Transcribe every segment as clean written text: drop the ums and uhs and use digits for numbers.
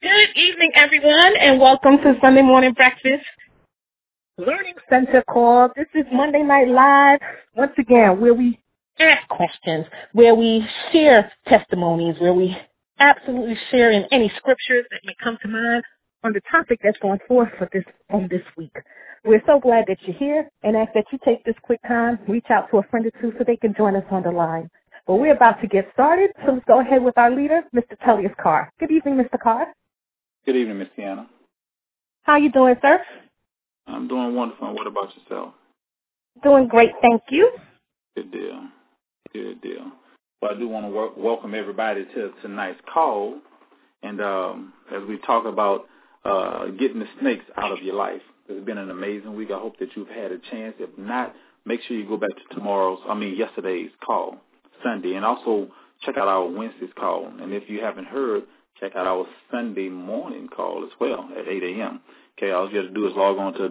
Good evening, everyone, and welcome to Sunday Morning Breakfast Learning Center call. This is Monday Night Live, once again, where we ask questions, where we share testimonies, where we absolutely share in any scriptures that may come to mind on the topic that's going forth for this week. We're so glad that you're here and ask that you take this quick time, reach out to a friend or two so they can join us on the line. But we're about to get started, so let's go ahead with our leader, Mr. Tullius Carr. Good evening, Mr. Carr. Good evening, Miss Tiana. How you doing, sir? I'm doing wonderful. And what about yourself? Doing great, thank you. Good deal. Good deal. Well, I do want to welcome everybody to tonight's call. And as we talk about getting the snakes out of your life, it's been an amazing week. I hope that you've had a chance. If not, make sure you go back to yesterday's call, Sunday, and also check out our Wednesday's call. And if you haven't heard, check out our Sunday morning call as well at 8 a.m. Okay, all you have to do is log on to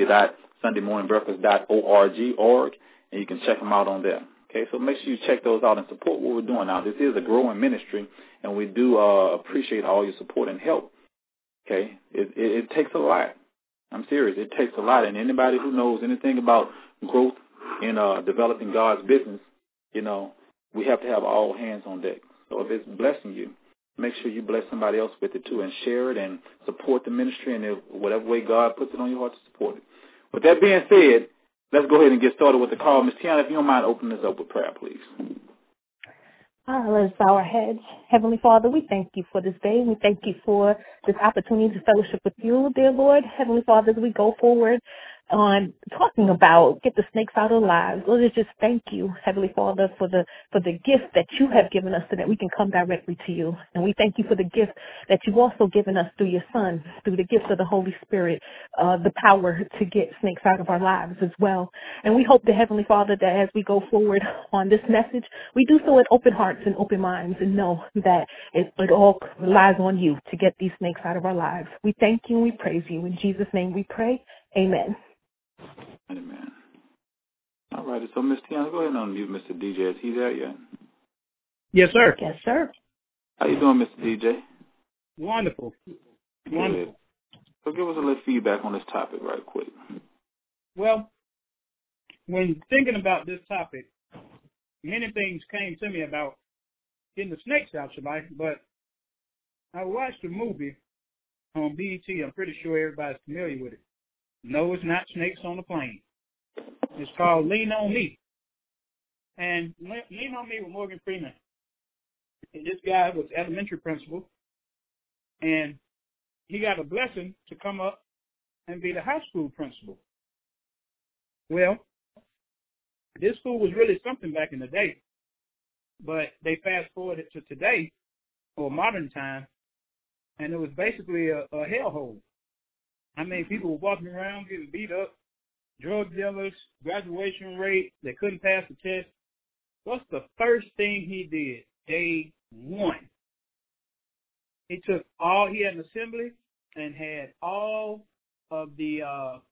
www.sundaymorningbreakfast.org, and you can check them out on there. Okay, so make sure you check those out and support what we're doing now. This is a growing ministry, and we do appreciate all your support and help. Okay, it takes a lot. I'm serious. It takes a lot, and anybody who knows anything about growth in developing God's business, we have to have all hands on deck. So if it's blessing you, make sure you bless somebody else with it too and share it and support the ministry in whatever way God puts it on your heart to support it. With that being said, let's go ahead and get started with the call. Ms. Tiana, if you don't mind opening this up with prayer, please. Let's bow our heads. Heavenly Father, we thank you for this day. We thank you for this opportunity to fellowship with you, dear Lord. Heavenly Father, as we go forward on talking about get the snakes out of our lives, Lord, I just thank you, Heavenly Father, for the gift that you have given us so that we can come directly to you. And we thank you for the gift that you've also given us through your Son, through the gift of the Holy Spirit, the power to get snakes out of our lives as well. And we hope, the Heavenly Father, that as we go forward on this message, we do so with open hearts and open minds and know that it all relies on you to get these snakes out of our lives. We thank you and we praise you. In Jesus' name we pray. Amen. Amen. All right, so Ms. Tiana, go ahead and unmute Mr. DJ. Is he there yet? Yes, sir. Yes, sir. How you doing, Mr. DJ? Wonderful. Good. Wonderful. So give us a little feedback on this topic right quick. Well, when thinking about this topic, many things came to me about getting the snakes out your life, but I watched a movie on BET. I'm pretty sure everybody's familiar with it. No, it's not Snakes on the Plane. It's called Lean on Me. And Lean on Me with Morgan Freeman. And this guy was elementary principal, and he got a blessing to come up and be the high school principal. Well, this school was really something back in the day, but they fast forwarded to today, or modern time, and it was basically a hellhole. I mean, people were walking around getting beat up, drug dealers, graduation rate, they couldn't pass the test. What's the first thing he did? Day one. He had an assembly and had all of the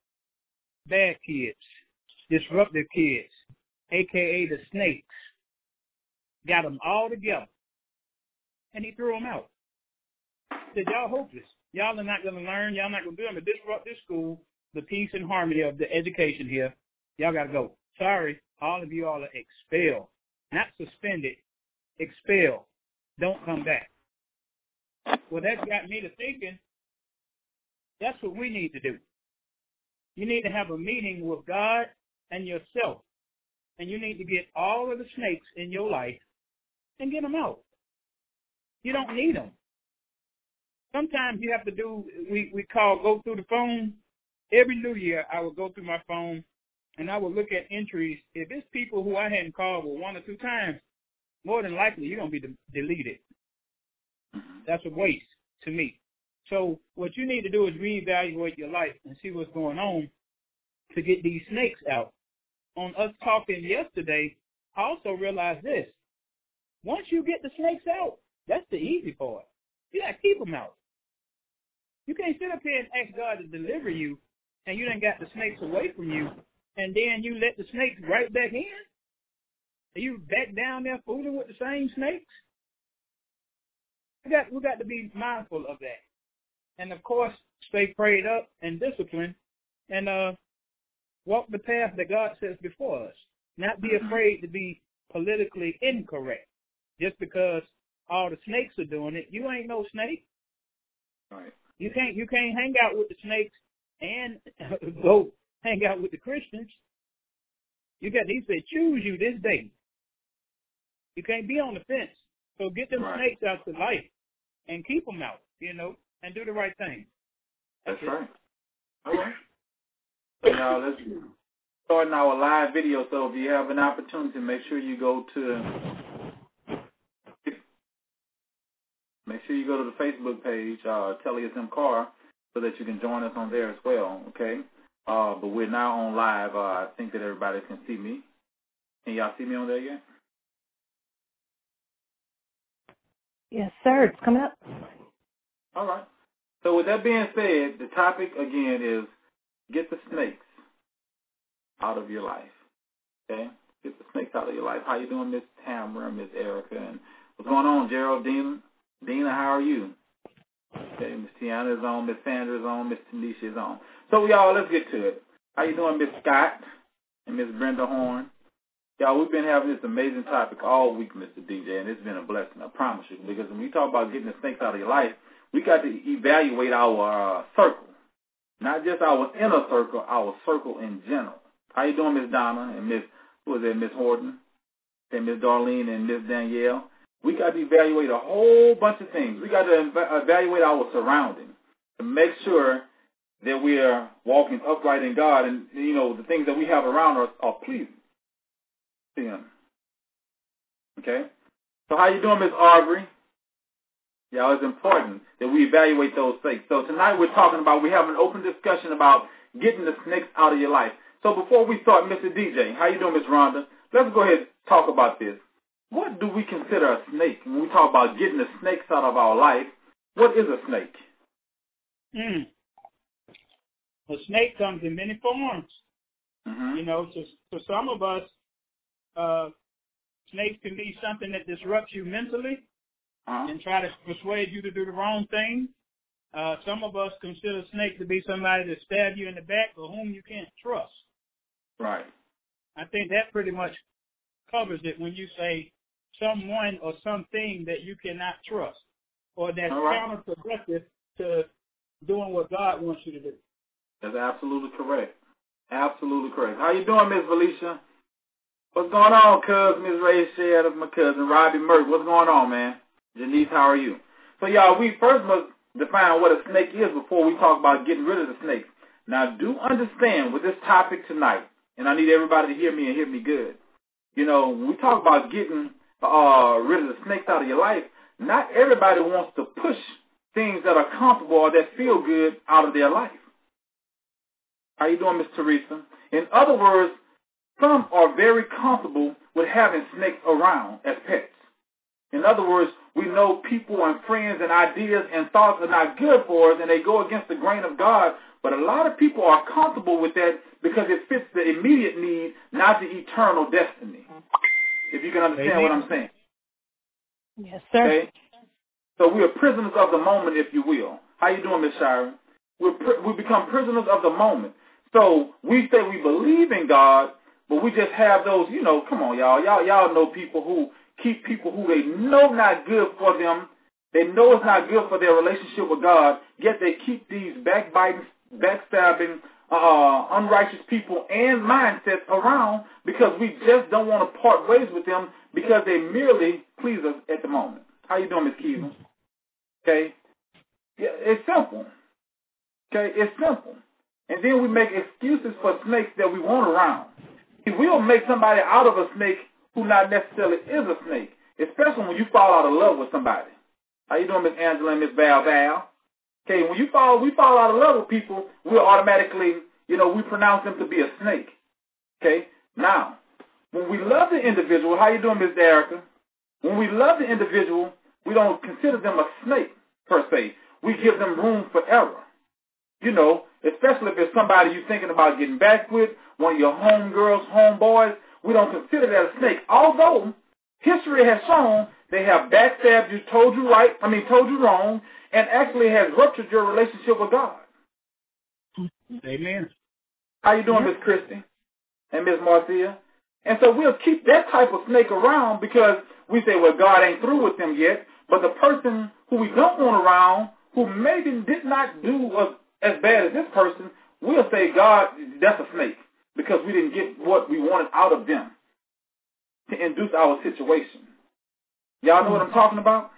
bad kids, disruptive kids, a.k.a. the snakes, got them all together, and he threw them out. He said, y'all hopeless. Y'all are not going to learn. Y'all not going to do them to disrupt this school, the peace and harmony of the education here. Y'all got to go. Sorry, all of you all are expelled. Not suspended, expelled. Don't come back. Well, that got me to thinking, that's what we need to do. You need to have a meeting with God and yourself, and you need to get all of the snakes in your life and get them out. You don't need them. Sometimes you have to do, we call go through the phone. Every new year, I would go through my phone, and I would look at entries. If it's people who I hadn't called but 1 or 2 times, more than likely you're going to be deleted. That's a waste to me. So what you need to do is reevaluate your life and see what's going on to get these snakes out. On us talking yesterday, I also realized this. Once you get the snakes out, that's the easy part. You got to keep them out. You can't sit up here and ask God to deliver you, and you done got the snakes away from you, and then you let the snakes right back in? Are you back down there fooling with the same snakes? We got to be mindful of that. And, of course, stay prayed up and disciplined and walk the path that God sets before us. Not be afraid to be politically incorrect. Just because all the snakes are doing it, you ain't no snake. Right. You can't hang out with the snakes and go hang out with the Christians. He said, choose you this day. You can't be on the fence. So get them snakes out to life and keep them out, and do the right thing. That's right. All right. So now let's start our live video. So if you have an opportunity, make sure you go to the Facebook page, Tellius M. Carr, so that you can join us on there as well, okay? But we're now on live. I think that everybody can see me. Can y'all see me on there yet? Yes, sir. It's coming up. All right. So with that being said, the topic, again, is get the snakes out of your life, okay? Get the snakes out of your life. How you doing, Miss Tamara, Miss Erica? And what's going on, Geraldine? Dina, how are you? Okay, Miss Tiana is on, Miss Sandra is on, Miss Tanisha is on. So, y'all, let's get to it. How you doing, Miss Scott and Miss Brenda Horn? Y'all, we've been having this amazing topic all week, Mr. DJ, and it's been a blessing, I promise you, because when we talk about getting the snakes out of your life, we got to evaluate our circle, not just our inner circle, our circle in general. How you doing, Miss Donna and Miss Horton, and Miss Darlene and Miss Danielle? We got to evaluate a whole bunch of things. We got to evaluate our surroundings to make sure that we are walking upright in God, and the things that we have around us are pleasing to Him. Okay. So how you doing, Miss Aubrey? Yeah, it's important that we evaluate those things. So tonight we're having an open discussion about getting the snakes out of your life. So before we start, Mr. DJ, how you doing, Miss Rhonda? Let's go ahead and talk about this. What do we consider a snake? When we talk about getting the snakes out of our life, what is a snake? A snake comes in many forms. Mm-hmm. To some of us, snakes can be something that disrupts you mentally and try to persuade you to do the wrong thing. Some of us consider snake to be somebody that stab you in the back or whom you can't trust. Right. I think that pretty much covers it when you say someone or something that you cannot trust or that's counterproductive to doing what God wants you to do. That's absolutely correct. Absolutely correct. How you doing, Miss Felicia? What's going on, cuz? Miss Ray Shea, that's my cousin. Robbie Merck, what's going on, man? Janice, how are you? So, y'all, we first must define what a snake is before we talk about getting rid of the snakes. Now, do understand with this topic tonight, and I need everybody to hear me and hear me good. When we talk about getting rid of the snakes out of your life, not everybody wants to push things that are comfortable or that feel good out of their life. How you doing, Miss Teresa? In other words, some are very comfortable with having snakes around as pets. In other words, we know people and friends and ideas and thoughts are not good for us and they go against the grain of God, but a lot of people are comfortable with that because it fits the immediate need, not the eternal destiny. If you can understand what I'm saying. Yes, sir. Okay? So we are prisoners of the moment, if you will. How you doing, Miss Shira? We become prisoners of the moment. So we say we believe in God, but we just have those, come on, y'all. Y'all know people who keep people who they know not good for them. They know it's not good for their relationship with God, yet they keep these backbiting, backstabbing, unrighteous people and mindsets around because we just don't want to part ways with them because they merely please us at the moment. How you doing, Ms. Kiva? Okay? Yeah, it's simple. Okay? It's simple. And then we make excuses for snakes that we want around. We'll make somebody out of a snake who not necessarily is a snake, especially when you fall out of love with somebody. How you doing, Miss Angela and Miss Val? Okay, when we fall out of love with people, we'll automatically, we pronounce them to be a snake. Okay? Now, when we love the individual, how you doing, Miss Erica? When we love the individual, we don't consider them a snake, per se. We give them room for error. Especially if it's somebody you're thinking about getting back with, one of your homegirls, homeboys, we don't consider that a snake. Although history has shown they have backstabbed you, told you wrong, and actually has ruptured your relationship with God. Amen. How you doing, Miss Christie and Miss Marcia? And so we'll keep that type of snake around because we say, well, God ain't through with them yet. But the person who we don't want around, who maybe did not do as bad as this person, we'll say, God, that's a snake because we didn't get what we wanted out of them to induce our situation. Y'all know what I'm talking about?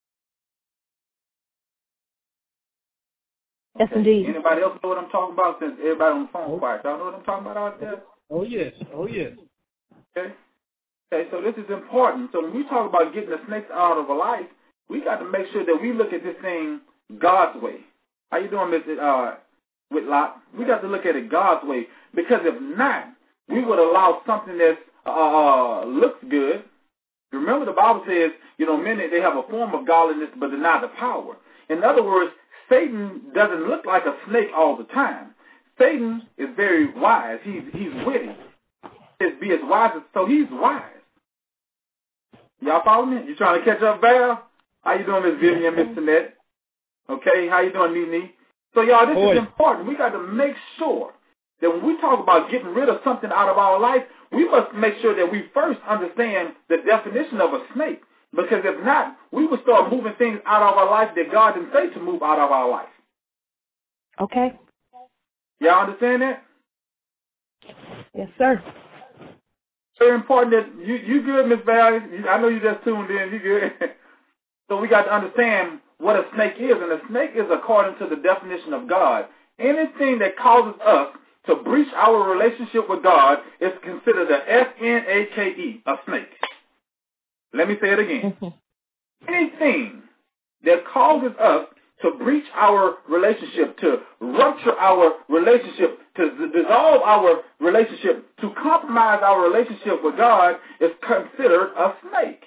Yes, indeed. Anybody else know what I'm talking about since everybody on the phone quiet? Y'all know what I'm talking about out there? Oh, yes. Oh, yes. Okay. Okay, so this is important. So when we talk about getting the snakes out of our life, we got to make sure that we look at this thing God's way. How you doing, Mr. Whitlock? We got to look at it God's way, because if not, we would allow something that looks good. Remember, the Bible says, men, they have a form of godliness but deny the power. In other words, Satan doesn't look like a snake all the time. Satan is very wise. He's witty. Be as wise as, so he's wise. Y'all follow me? You trying to catch up, Val? How you doing, Miss Vivian, Miss Sinette? Okay, how you doing, Nene? So, y'all, this is important. We got to make sure that when we talk about getting rid of something out of our life, we must make sure that we first understand the definition of a snake. Because if not, we will start moving things out of our life that God didn't say to move out of our life. Okay. Y'all understand that? Yes, sir. Very important that you good, Miss Valley. I know you just tuned in. You good. So we got to understand what a snake is. And a snake is according to the definition of God. Anything that causes us to breach our relationship with God is considered a S-N-A-K-E, a snake. Let me say it again. Anything that causes us to breach our relationship, to rupture our relationship, to dissolve our relationship, to compromise our relationship with God is considered a snake.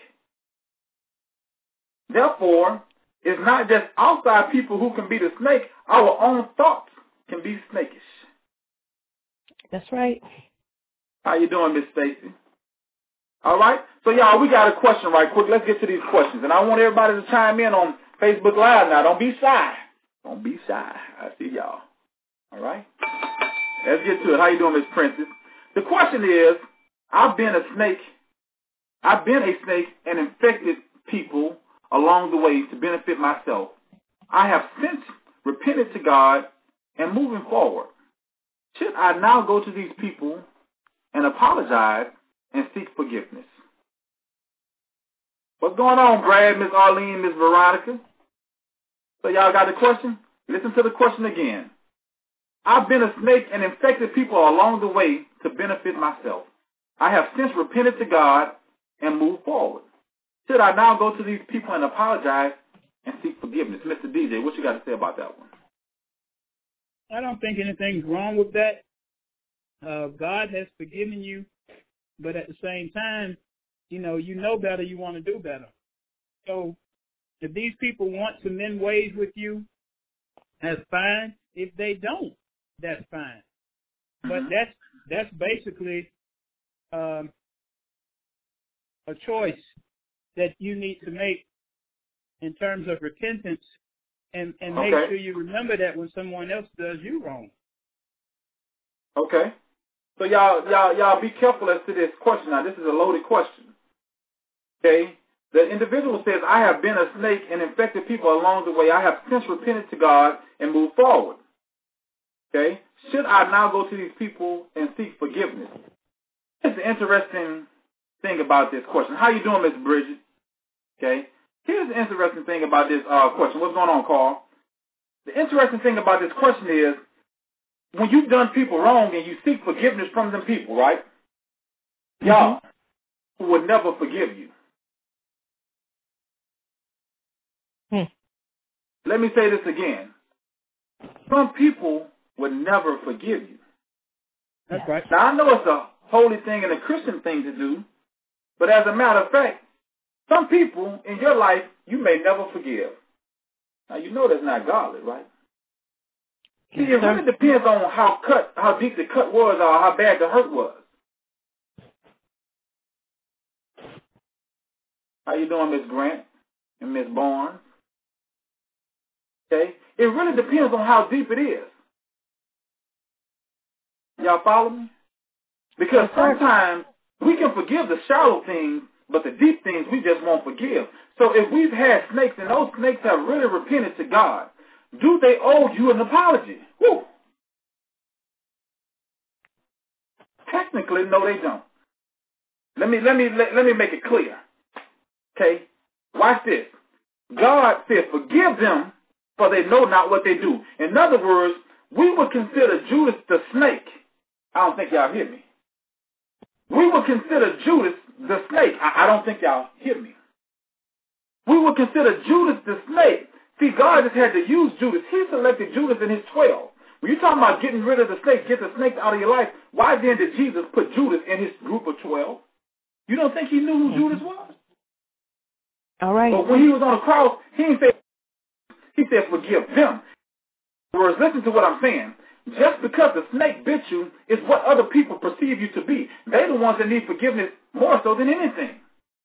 Therefore, it's not just outside people who can be the snake. Our own thoughts can be snakish. That's right. How you doing, Miss Stacy? All right. So, y'all, we got a question right quick. Let's get to these questions. And I want everybody to chime in on Facebook Live now. Don't be shy. Don't be shy. I see y'all. All right. Let's get to it. How you doing, Miss Princess? The question is, I've been a snake and infected people along the way to benefit myself. I have since repented to God and moving forward. Should I now go to these people and apologize and seek forgiveness? What's going on, Brad, Miss Arlene, Miss Veronica? So y'all got the question? Listen to the question again. I've been a snake and infected people along the way to benefit myself. I have since repented to God and moved forward. Should I now go to these people and apologize and seek forgiveness? Mr. DJ, what you got to say about that one? I don't think anything's wrong with that. God has forgiven you, but at the same time, you know better, you want to do better. So if these people want to mend ways with you, that's fine. If they don't, that's fine. But that's basically a choice that you need to make in terms of repentance and make sure you remember that when someone else does you wrong. Okay. So y'all be careful as to this question. Now, this is a loaded question. Okay? The individual says, I have been a snake and infected people along the way. I have since repented to God and moved forward. Okay? Should I now go to these people and seek forgiveness? Here's the interesting thing about this question. How you doing, Miss Bridget? Okay? Here's the interesting thing about this question. What's going on, Carl? The interesting thing about this question is, when you've done people wrong and you seek forgiveness from them people, right? Y'all would never forgive you. Let me say this again. Some people would never forgive you. That's right. Now, I know it's a holy thing and a Christian thing to do, but as a matter of fact, some people in your life you may never forgive. Now, you know that's not godly, right? See, it really depends on how deep the cut was or how bad the hurt was. How you doing, Miss Grant and Miss Barnes? Okay? It really depends on how deep it is. Y'all follow me? Because sometimes we can forgive the shallow things, but the deep things we just won't forgive. So if we've had snakes and those snakes have really repented to God, do they owe you an apology? Woo. Technically, no, they don't. Let me make it clear. Okay? Watch this. God said, forgive them, for they know not what they do. In other words, we would consider Judas the snake. I don't think y'all hear me. We would consider Judas the snake. I don't think y'all hear me. We would consider Judas the snake. See, God just had to use Judas. He selected Judas in his 12. When you're talking about getting rid of the snake, get the snakes out of your life, why then did Jesus put Judas in his group of 12? You don't think he knew who Judas was? All right. But when he was on the cross, he said, forgive them. Whereas, listen to what I'm saying. Just because the snake bit you is what other people perceive you to be. They're the ones that need forgiveness more so than anything.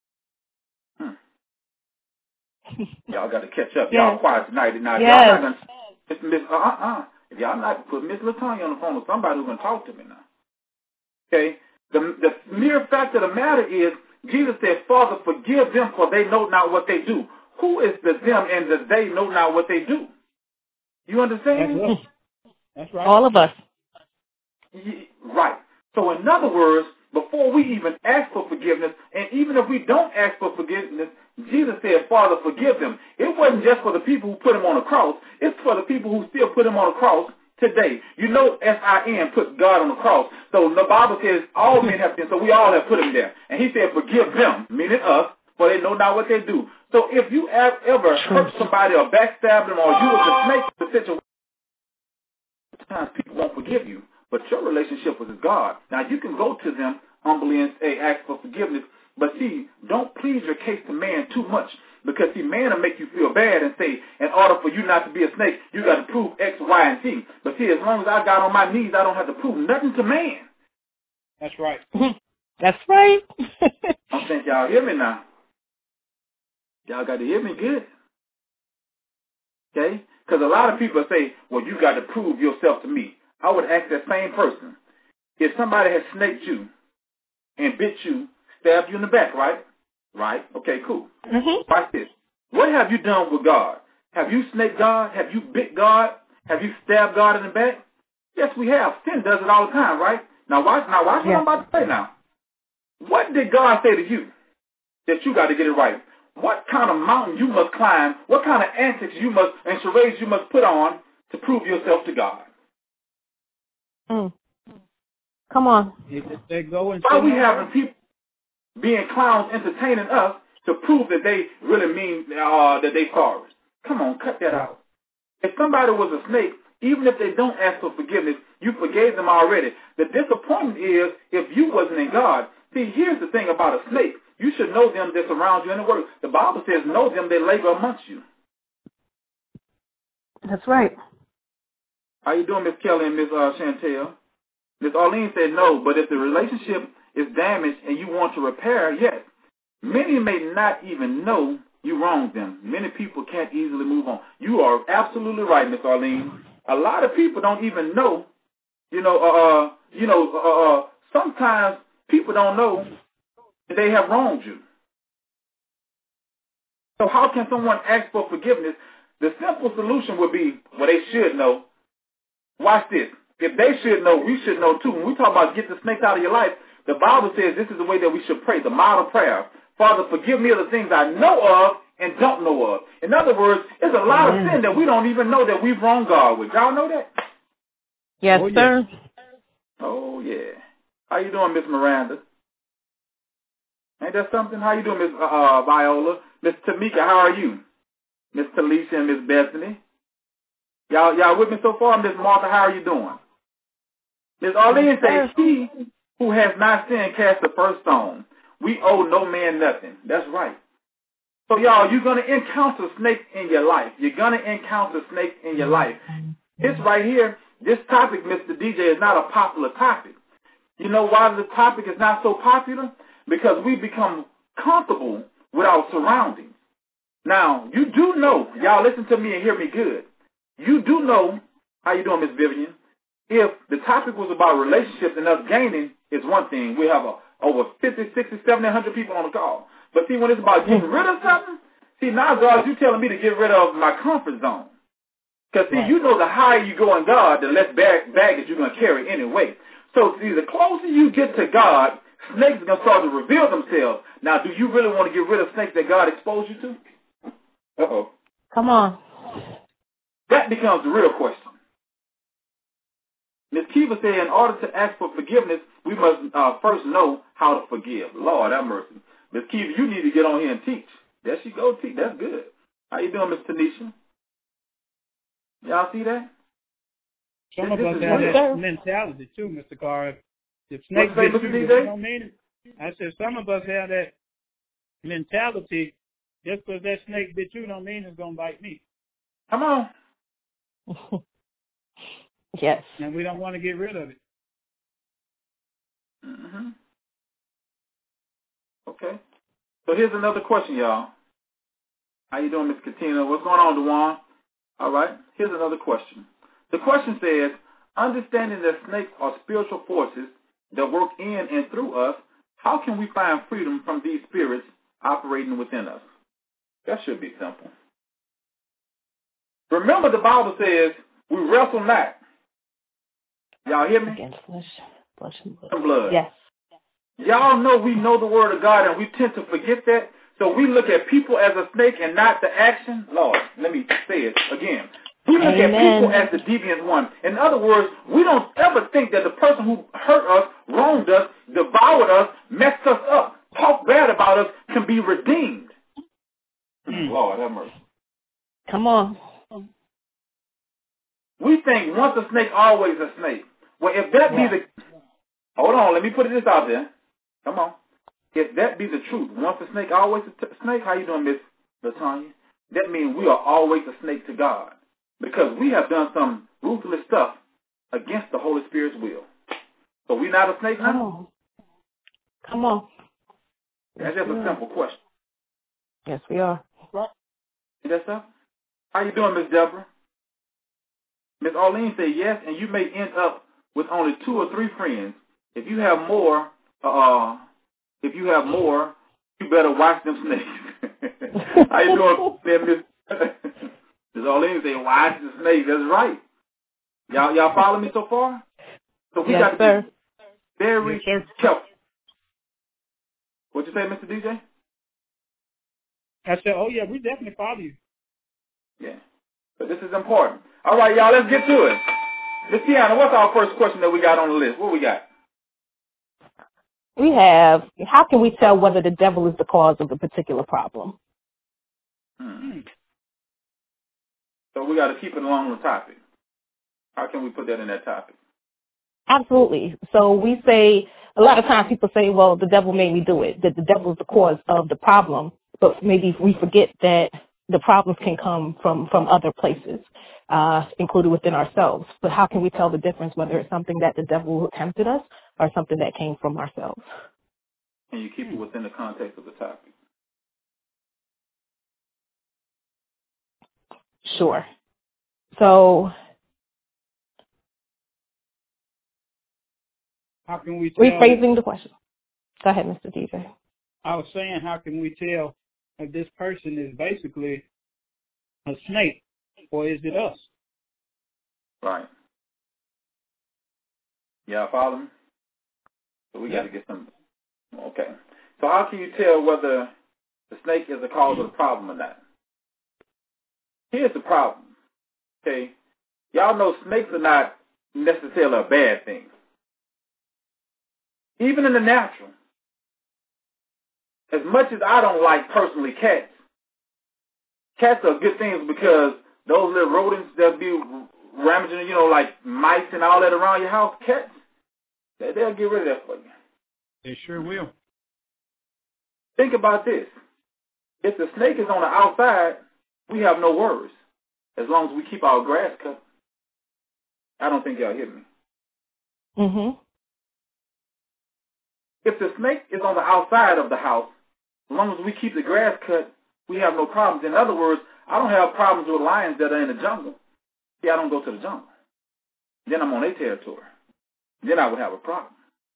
Y'all got to catch up. Y'all quiet tonight. Now, y'all not going to if y'all not put Miss LaTanya on the phone with somebody who's going to talk to me now. Okay? The mere fact of the matter is, Jesus said, Father, forgive them, for they know not what they do. Who is the them and the they know not what they do? You understand? That's right. All of us. Right. So in other words, before we even ask for forgiveness, and even if we don't ask for forgiveness, Jesus said, Father, forgive them. It wasn't just for the people who put him on the cross. It's for the people who still put him on the cross today. You know, S-I-N put God on the cross. So the Bible says all men have sinned, so we all have put him there. And he said, forgive them, meaning us, for they know not what they do. So if you ever hurt somebody or backstab them or you was a snake in the situation, sometimes people won't forgive you. But your relationship with God. Now, you can go to them humbly and say, ask for forgiveness. But see, don't plead your case to man too much. Because, see, man will make you feel bad and say, in order for you not to be a snake, you got to prove X, Y, and Z. But see, as long as I got on my knees, I don't have to prove nothing to man. That's right. That's right. I'm saying, y'all hear me now. Y'all got to hear me good. Okay? Because a lot of people say, well, you got to prove yourself to me. I would ask that same person, if somebody has snaked you and bit you, stabbed you in the back, right? Right? Okay, cool. Mm-hmm. Watch this. What have you done with God? Have you snaked God? Have you bit God? Have you stabbed God in the back? Yes, we have. Sin does it all the time, right? Now watch what I'm about to say now. What did God say to you that you got to get it right? What kind of mountain you must climb, what kind of antics you must, and charades you must put on to prove yourself to God? Come on. Why are we having people being clowns entertaining us to prove that they really mean that they sorry? Come on, cut that out. If somebody was a snake, even if they don't ask for forgiveness, you forgave them already. The disappointment is if you wasn't in God. See, here's the thing about a snake. You should know them that surround you in the world. The Bible says, know them that labor amongst you. That's right. How you doing, Miss Kelly and Miss Chantel? Miss Arlene said no, but if the relationship is damaged and you want to repair, yes. Many may not even know you wronged them. Many people can't easily move on. You are absolutely right, Miss Arlene. A lot of people don't even know. Sometimes people don't know that they have wronged you. So how can someone ask for forgiveness? The simple solution would be, well, they should know. Watch this. If they should know, we should know too. When we talk about get the snakes out of your life, the Bible says this is the way that we should pray, the model prayer. Father, forgive me of the things I know of and don't know of. In other words, there's a lot of sin that we don't even know that we've wronged God with. Y'all know that? Yes, sir. Oh, yeah. How you doing, Miss Miranda? Ain't that something? How you doing, Miss Viola? Miss Tamika, how are you? Miss Talisha and Miss Bethany? Y'all with me so far? Miss Martha, how are you doing? Miss Arlene says, he who has not sinned cast the first stone. We owe no man nothing. That's right. So, y'all, you're going to encounter snakes in your life. You're going to encounter snakes in your life. This right here, this topic, Mr. DJ, is not a popular topic. You know why the topic is not so popular? Because we become comfortable with our surroundings. Now, you do know, y'all listen to me and hear me good. You do know, how you doing, Miss Vivian? If the topic was about relationships and us gaining, it's one thing. We have over 50, 60, 70, 100 people on the call. But see, when it's about getting rid of something, see, now, God, you telling me to get rid of my comfort zone. Because, see, you know the higher you go in God, the less baggage you're going to carry anyway. So, see, the closer you get to God, snakes are going to start to reveal themselves. Now, do you really want to get rid of snakes that God exposed you to? Uh-oh. Come on. That becomes the real question. Ms. Kiva said, in order to ask for forgiveness, we must first know how to forgive. Lord have mercy. Ms. Kiva, you need to get on here and teach. There she go, teach. That's good. How you doing, Ms. Tanisha? Y'all see that? Some of us have that mentality too, Mr. Carr. If snakes bit you don't mean it. I said some of us have that mentality. Just because that snake bit you don't mean it's going to bite me. Come on. Yes. And we don't want to get rid of it. Mm-hmm. Okay. So here's another question, y'all. How you doing, Miss Katina? What's going on, Dewan? All right. Here's another question. The question says, understanding that snakes are spiritual forces that work in and through us, how can we find freedom from these spirits operating within us? That should be simple. Remember, the Bible says we wrestle not. Y'all hear me? Against flesh and blood. Yes. Y'all know we know the word of God and we tend to forget that. So we look at people as a snake and not the action. Lord, let me say it again. We look at people as the deviant one. In other words, we don't ever think that the person who hurt us, wronged us, devoured us, messed us up, talked bad about us can be redeemed. Lord have mercy. Come on. We think once a snake, always a snake. Well, if that be the... Hold on, let me put this out there. Come on. If that be the truth, once a snake, always a snake, how you doing, Miss LaTanya? That means we are always a snake to God. Because we have done some ruthless stuff against the Holy Spirit's will. So we not a snake now? Come on. That's just a simple question. Yes, we are. Is that so? How you doing, Miss Deborah? Miss Arlene said yes, and you may end up with only 2 or 3 friends. If you have more, you better watch them snakes. How you doing, Miss Arlene said, watch the snakes. That's right. Y'all follow me so far? So we got to be very careful. What'd you say, Mr. DJ? I said, oh, yeah, we definitely follow you. Yeah. But this is important. All right, y'all, let's get to it. Miss Tiana, what's our first question that we got on the list? What we got? We have, how can we tell whether the devil is the cause of a particular problem? So we got to keep it along the topic. How can we put that in that topic? Absolutely. So we say, a lot of times people say, well, the devil made me do it, that the devil is the cause of the problem. But maybe we forget that the problems can come from other places, included within ourselves. But how can we tell the difference whether it's something that the devil tempted us or something that came from ourselves? And you keep it within the context of the topic. Sure. So how can we tell? Rephrasing the question. Go ahead, Mr. DJ. I was saying, how can we tell if this person is basically a snake, or is it us? Right. Y'all follow me? So we got to get some. Okay. So how can you tell whether the snake is the cause of the problem or not? Here's the problem. Okay. Y'all know snakes are not necessarily a bad thing. Even in the natural. As much as I don't like personally cats are good things because those little rodents that be ramaging, like mice and all that around your house, cats, they'll get rid of that for you. They sure will. Think about this. If the snake is on the outside, we have no worries. As long as we keep our grass cut. I don't think y'all hear me. Mm-hmm. If the snake is on the outside of the house, as long as we keep the grass cut, we have no problems. In other words, I don't have problems with lions that are in the jungle See, I don't go to the jungle. Then I'm on their territory. Then I would have a problem.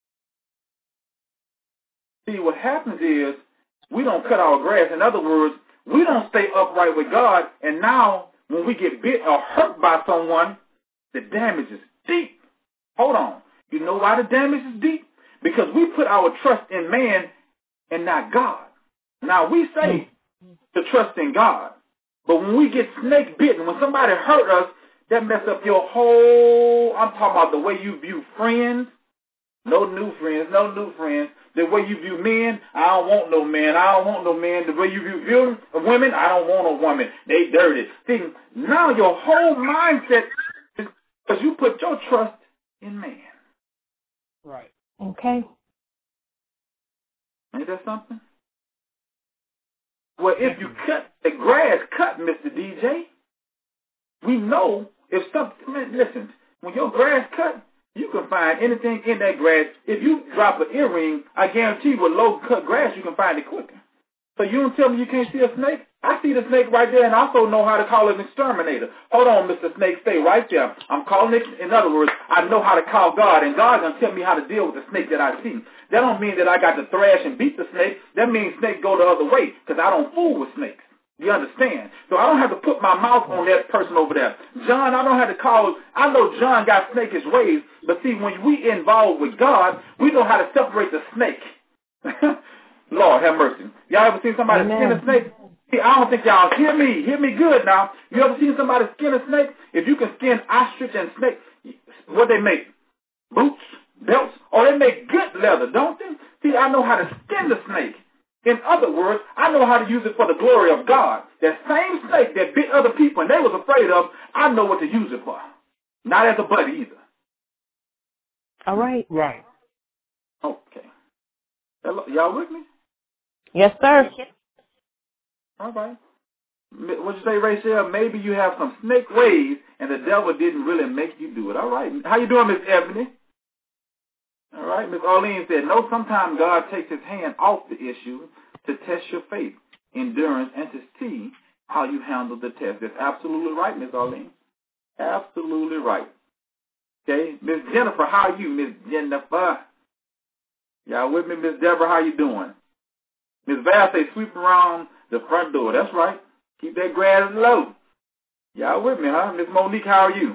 See, what happens is we don't cut our grass. In other words, we don't stay upright with God, and now when we get bit or hurt by someone, the damage is deep. Hold on. You know why the damage is deep? Because we put our trust in man and not God. Now, we say to trust in God, but when we get snake bitten, when somebody hurt us, that mess up your whole, I'm talking about the way you view friends. No new friends. The way you view men, I don't want no man. The way you view women, I don't want a woman. They dirty. See, now your whole mindset is because you put your trust in man. Right. Okay. Ain't that something? Well, if you cut the grass, Mr. DJ, we know if something, listen, when your grass cut, you can find anything in that grass. If you drop an earring, I guarantee with low-cut grass, you can find it quicker. So you don't tell me you can't see a snake? I see the snake right there and I also know how to call an exterminator. Hold on, Mr. Snake, stay right there. I'm calling it, in other words, I know how to call God, and God's going to tell me how to deal with the snake that I see. That don't mean that I got to thrash and beat the snake. That means snakes go the other way because I don't fool with snakes. You understand? So I don't have to put my mouth on that person over there. John, I don't have to call. I know John got snakish ways, but see, when we involved with God, we know how to separate the snake. Lord have mercy. Y'all ever seen somebody skin a snake? See, I don't think y'all hear me good now. You ever seen somebody skin a snake? If you can skin ostrich and snake, what they make? Boots, belts, or they make good leather, don't they? See, I know how to skin the snake. In other words, I know how to use it for the glory of God. That same snake that bit other people and they was afraid of, I know what to use it for. Not as a buddy either. All right. Right. Okay. Hello, y'all with me? Yes, sir. All right. What'd you say, Rachel? Maybe you have some snake ways and the devil didn't really make you do it. All right. How you doing, Miss Ebony? All right. Miss Arlene said, no, sometimes God takes his hand off the issue to test your faith, endurance, and to see how you handle the test. That's absolutely right, Miss Arlene. Absolutely right. Okay. Miss Jennifer, how are you, Miss Jennifer? Y'all with me, Miss Deborah? How you doing? Miss Val say sweep around the front door. That's right. Keep that grass low. Y'all with me, huh? Miss Monique, how are you?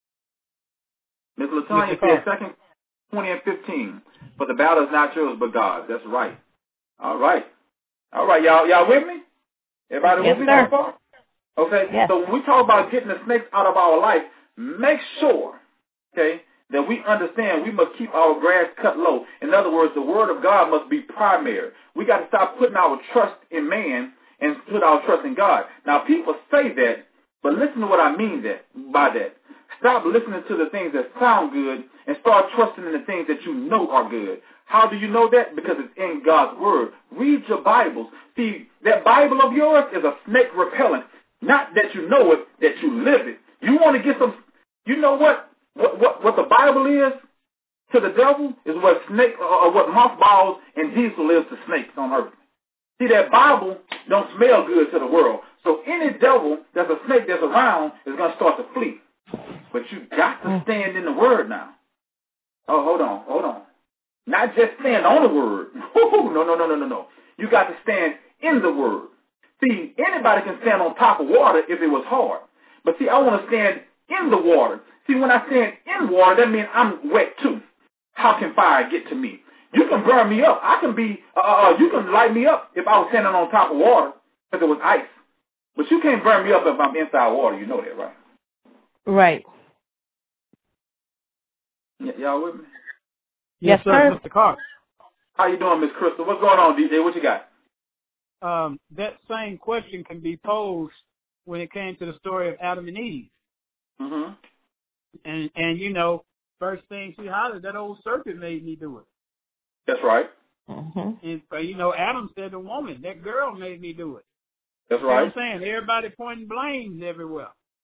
Miss LaTonya said 2 20 and 15. For the battle is not yours, but God's. That's right. All right. All right, y'all with me? Everybody Yes, with me sir. so far? Okay. Yes. So when we talk about getting the snakes out of our life, make sure, okay, that we understand we must keep our grass cut low. In other words, the word of God must be primary. We got to stop putting our trust in man and put our trust in God. Now, people say that, but listen to what I mean by that. Stop listening to the things that sound good and start trusting in the things that you know are good. How do you know that? Because it's in God's word. Read your Bibles. See, that Bible of yours is a snake repellent. Not that you know it, that you live it. You want to get some, you know what the Bible is to the devil is what snake or what mothballs and diesel is to snakes on earth. See, that Bible don't smell good to the world. So any devil that's a snake that's around is going to start to flee. But you got to stand in the word now. Oh, hold on. Not just stand on the word. No. You got to stand in the word. See, anybody can stand on top of water if it was hard. But see, I want to stand in the water. See, when I stand in water, that means I'm wet too. How can fire get to me? You can burn me up. I can be, you can light me up if I was standing on top of water because it was ice. But you can't burn me up if I'm inside water. You know that, right? Right. Y'all with me? Yes, sir. Mr. Carter. How you doing, Miss Crystal? What's going on, DJ? What you got? That same question can be posed when it came to the story of Adam and Eve. Mm-hmm. And you know, first thing she hollered, that old serpent made me do it. That's right. Mm-hmm. And you know, Adam said, the woman, that girl made me do it. That's You know what right. I'm saying? Everybody pointing blames everywhere.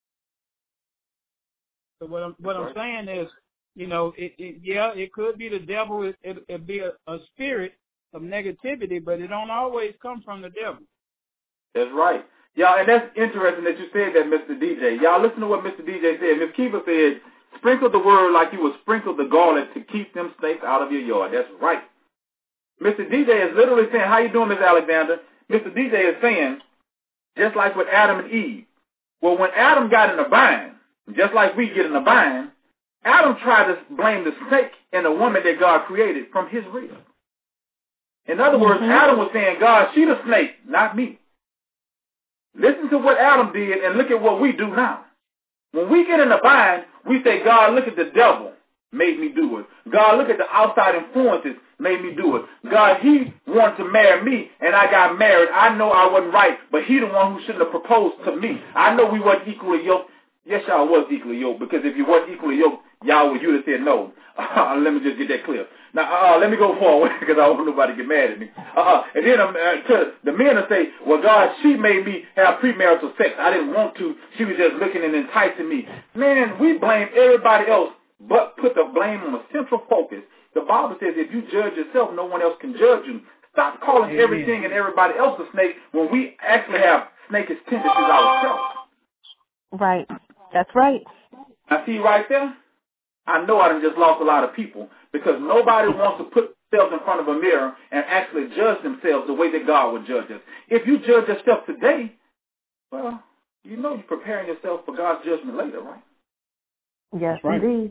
So what I'm saying is, you know, it could be the devil. It'd be a spirit of negativity, but it don't always come from the devil. That's right. Y'all, and that's interesting that you said that, Mr. DJ. Y'all listen to what Mr. DJ said. Ms. Kiva said, sprinkle the word like you would sprinkle the garlic to keep them snakes out of your yard. That's right. Mr. DJ is literally saying, how you doing, Ms. Alexander? Mr. DJ is saying, just like with Adam and Eve. Well, when Adam got in a bind, just like we get in a bind, Adam tried to blame the snake and the woman that God created from his rib. In other words, Adam was saying, God, she the snake, not me. Listen to what Adam did and look at what we do now. When we get in a bind, we say, God, look at the devil made me do it. God, look at the outside influences made me do it. God, he wanted to marry me, and I got married. I know I wasn't right, but he the one who shouldn't have proposed to me. I know we weren't equally yoked. Yes, y'all was equally yoked, because if you weren't equally yoked, y'all would, you would have said no. Let me just get that clear. Now, let me go forward, because I don't want nobody to get mad at me. And then the men will say, well, God, she made me have premarital sex. I didn't want to. She was just looking and enticing me. Man, we blame everybody else, but put the blame on a central focus. The Bible says if you judge yourself, no one else can judge you. Stop calling everything and everybody else a snake when we actually have snakish tendencies ourselves. Right. That's right. I see right there, I know I done just lost a lot of people because nobody wants to put themselves in front of a mirror and actually judge themselves the way that God would judge us. If you judge yourself today, well, you know you're preparing yourself for God's judgment later, right? Yes, right. Indeed.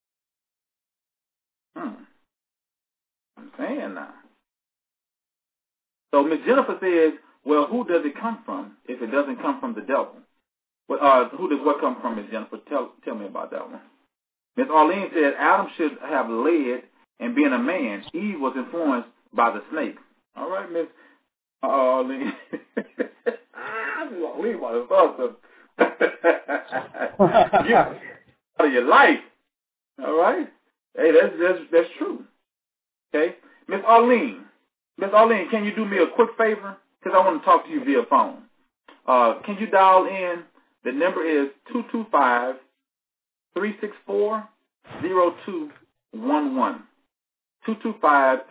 I'm saying now. So Miss Jennifer says, well, who does it come from if it doesn't come from the devil? Who does what come from, Miss Jennifer? Tell me about that one. Miss Arlene said Adam should have led and been a man. Eve was influenced by the snake. All right, Miss Arlene. Arlene was awesome. Out of your life. All right. Hey, that's true. Okay, Miss Arlene. Miss Arlene, can you do me a quick favor? Because I want to talk to you via phone. Can you dial in? The number is 225-364-0211. 225-364-0211.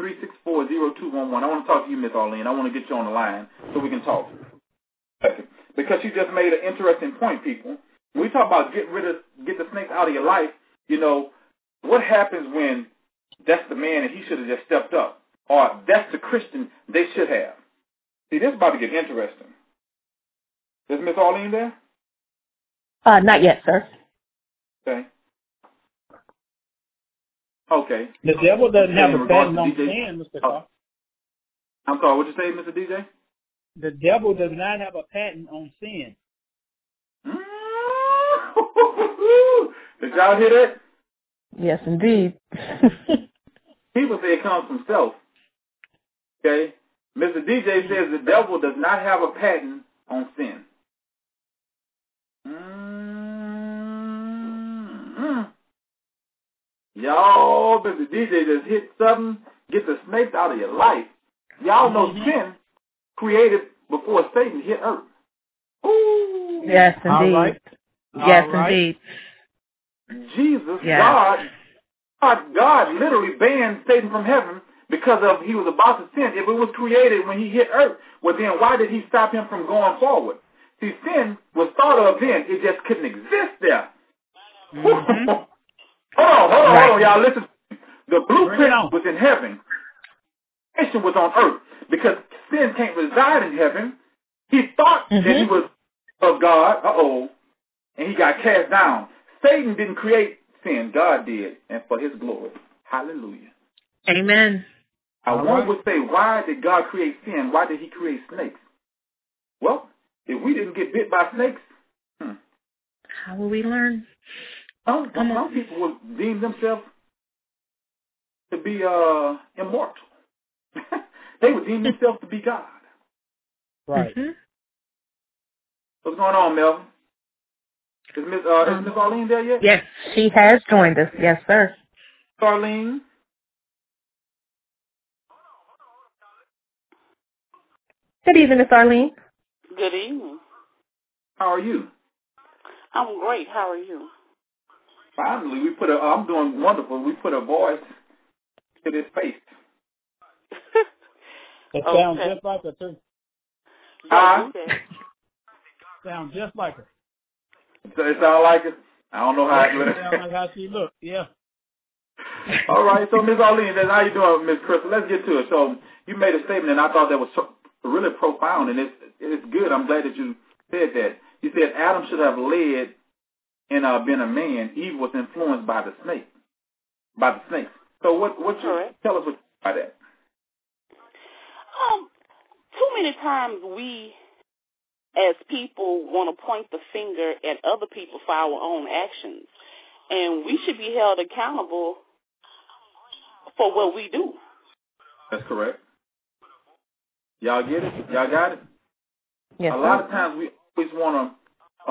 I want to talk to you, Miss Arlene. I want to get you on the line so we can talk. Because you just made an interesting point, people. When we talk about get the snakes out of your life, you know, what happens when that's the man and he should have just stepped up? Or that's the Christian they should have. See, this is about to get interesting. Is Miss Arlene there? Not yet, sir. Okay. The devil doesn't have a patent on sin, Mr. Carr. I'm sorry, what you say, Mr. DJ? The devil does not have a patent on sin. Did y'all hear that? Yes, indeed. People say it comes from self. Okay? Mr. DJ says the devil does not have a patent on sin. Y'all, Mr. DJ just hit something, get the snakes out of your life. Y'all know sin created before Satan hit earth. Ooh. Yes, indeed. Right. Yes, indeed. Jesus, yeah. God literally banned Satan from heaven because of he was about to sin. If it was created when he hit earth, well then why did he stop him from going forward? See, sin was thought of then. It just couldn't exist there. Hold on, y'all. Listen. The blueprint was in heaven. Creation was on earth. Because sin can't reside in heaven, he thought that he was of God. And he got cast down. Satan didn't create sin. God did. And for his glory. Hallelujah. Amen. Now, one would say, why did God create sin? Why did he create snakes? Well, if we didn't get bit by snakes, how will we learn? Some people would deem themselves to be immortal. They would deem themselves to be God. Right. What's going on, Melvin? Is Miss Arlene there yet? Yes, she has joined us. Yes, sir. Arlene? Good evening, Miss Arlene. Good evening. How are you? I'm great. How are you? Finally, I'm doing wonderful. We put a voice to this face. It sounds just like a too. Sounds just like her. So it sound like it? I don't know how it looks. It sounds like how she looked, yeah. All right, so Ms. Arlene, how you doing, Ms. Crystal? Let's get to it. So you made a statement, and I thought that was really profound, and it's good. I'm glad that you said that. You said Adam should have led and been a man. Eve was influenced by the snake, So what you tell us by that? Too many times we, as people, want to point the finger at other people for our own actions, and we should be held accountable for what we do. That's correct. Y'all get it? Y'all got it? Yes, a lot of times we always want to,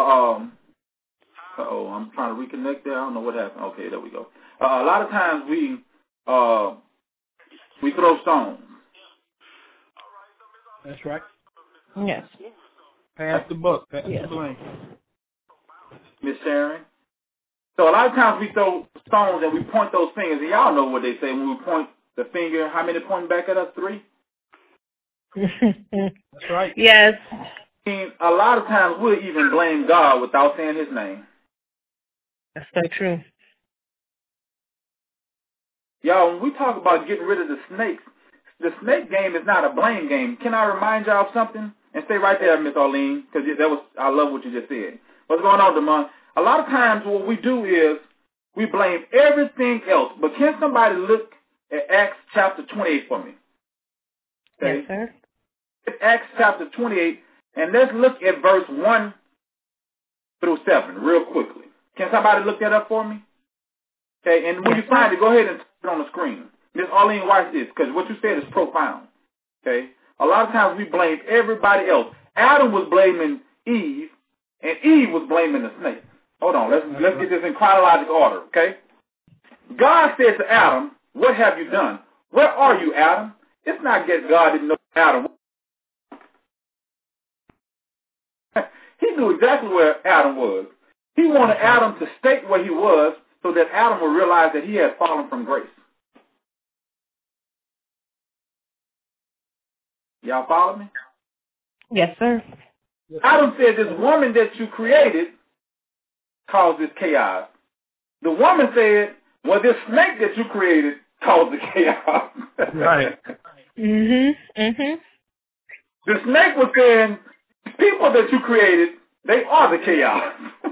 I'm trying to reconnect there. I don't know what happened. Okay, there we go. A lot of times we throw stones. That's right. Yes. Pass the buck. Pass the blame. Miss Sharon? So a lot of times we throw stones and we point those fingers, and y'all know what they say when we point the finger. How many pointing back at us? 3? That's right. Yes. I mean, a lot of times we'll even blame God without saying his name. That's so true. Y'all, when we talk about getting rid of the snakes, the snake game is not a blame game. Can I remind y'all of something? And stay right there, Miss Arlene, because I love what you just said. What's going on, Damon? A lot of times what we do is we blame everything else. But can somebody look at Acts chapter 28 for me? Okay. Yes, sir. Acts chapter 28, and let's look at verse 1 through 7 real quickly. Can somebody look that up for me? Okay, and when you find it, go ahead and put it on the screen. Miss Arlene, watch this, because what you said is profound. Okay? A lot of times we blame everybody else. Adam was blaming Eve, and Eve was blaming the snake. Hold on, let's get this in chronological order, okay? God said to Adam, what have you done? Where are you, Adam? It's not that God didn't know Adam. He knew exactly where Adam was. He wanted Adam to state where he was so that Adam would realize that he had fallen from grace. Y'all follow me? Yes, sir. Adam said, this woman that you created caused this chaos. The woman said, well, this snake that you created caused the chaos. Right. The snake was saying, the people that you created, they are the chaos.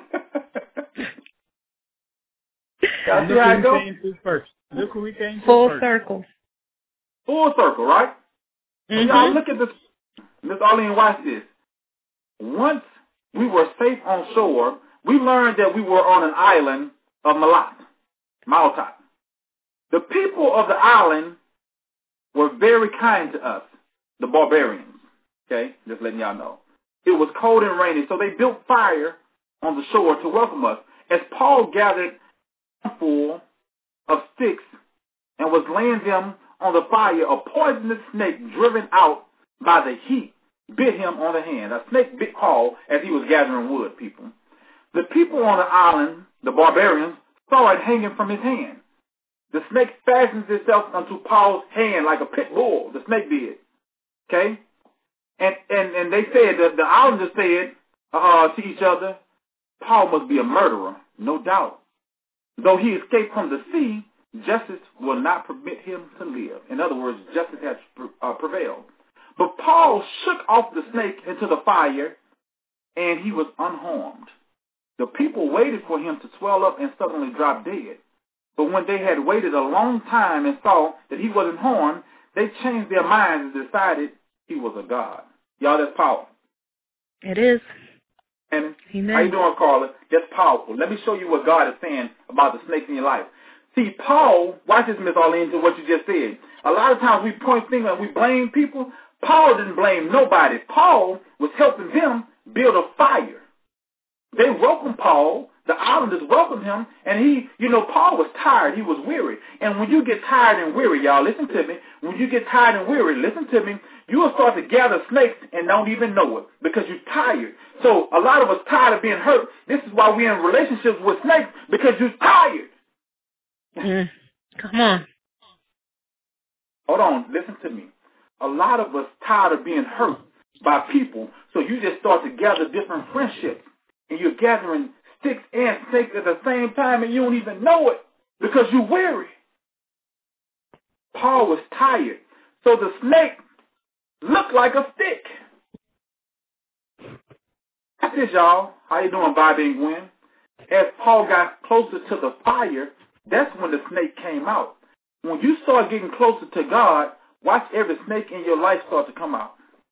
Y'all see how it goes? Look who we came to Full first. circle. Full circle, right? Y'all look at this. Miss Arlene, watch this. Once we were safe on shore, we learned that we were on an island of Malta. The people of the island were very kind to us, the barbarians. Okay, just letting y'all know. It was cold and rainy, so they built fire on the shore to welcome us. As Paul gathered a handful of sticks and was laying them on the fire, a poisonous snake driven out by the heat bit him on the hand. A snake bit Paul as he was gathering wood, people. The people on the island, the barbarians, saw it hanging from his hand. The snake fastens itself onto Paul's hand like a pit bull. The snake did. Okay? And they said, the islanders said to each other, Paul must be a murderer, no doubt. Though he escaped from the sea, justice will not permit him to live. In other words, justice has prevailed. But Paul shook off the snake into the fire, and he was unharmed. The people waited for him to swell up and suddenly drop dead. But when they had waited a long time and saw that he wasn't harmed, they changed their minds and decided he was a god. Y'all, that's powerful. It is. And how you doing, Carla? That's powerful. Let me show you what God is saying about the snakes in your life. See, Paul, watch this, Miss Arlene, to what you just said. A lot of times we point fingers and we blame people. Paul didn't blame nobody. Paul was helping them build a fire. They welcomed Paul. The islanders welcomed him. And Paul was tired. He was weary. And when you get tired and weary, y'all, listen to me. When you get tired and weary, listen to me. You will start to gather snakes and don't even know it because you're tired. So a lot of us tired of being hurt. This is why we're in relationships with snakes, because you're tired. Come on. Hold on. Listen to me. A lot of us tired of being hurt. by people. So you just start to gather different friendships. And you're gathering sticks and snakes at the same time, and you don't even know it because you're weary. Paul was tired. So the snake looked like a stick. That's it, y'all. How you doing, Bobby and Gwen? As Paul got closer to the fire, that's when the snake came out. When you start getting closer to God, watch every snake in your life start to come out.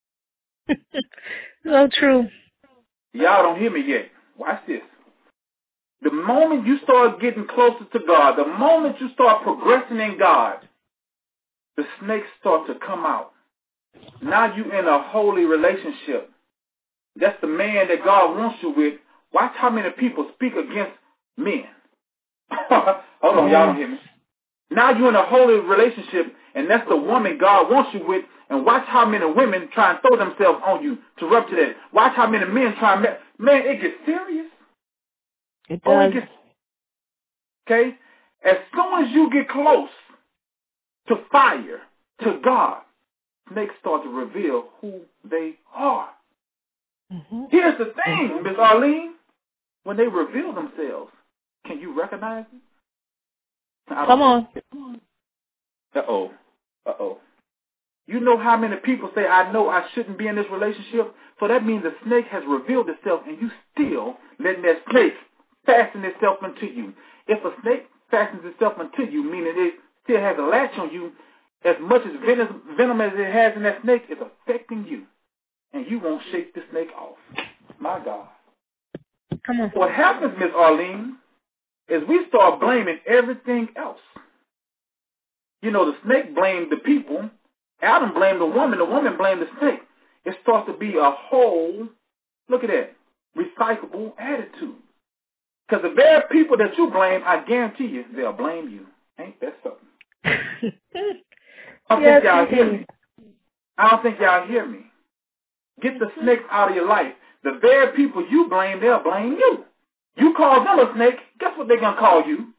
So true. Y'all don't hear me yet. Watch this. The moment you start getting closer to God, the moment you start progressing in God, the snakes start to come out. Now you're in a holy relationship. That's the man that God wants you with. Watch how many people speak against men. Hold on, y'all don't hear me. Now you're in a holy relationship, and that's the woman God wants you with. And watch how many women try and throw themselves on you to rub to that. Watch how many men try and... Man, it gets serious. It does. Okay? As soon as you get close to fire, to God, snakes start to reveal who they are. Mm-hmm. Here's the thing, Miss Arlene. When they reveal themselves, can you recognize it? Come on. Uh-oh. You know how many people say, I know I shouldn't be in this relationship? So that means the snake has revealed itself, and you still letting that snake fasten itself into you. If a snake fastens itself into you, meaning it still has a latch on you, as much as venom as it has in that snake is affecting you. And you won't shake the snake off. My God. Come on. What happens, Miss Arlene, is we start blaming everything else. You know, the snake blamed the people. Adam blamed the woman blamed the snake. It starts to be a whole, look at that, recyclable attitude. Because the very people that you blame, I guarantee you, they'll blame you. Ain't that something? I don't think y'all hear me. I don't think y'all hear me. Get the snakes out of your life. The very people you blame, they'll blame you. You call them a snake, guess what they're going to call you?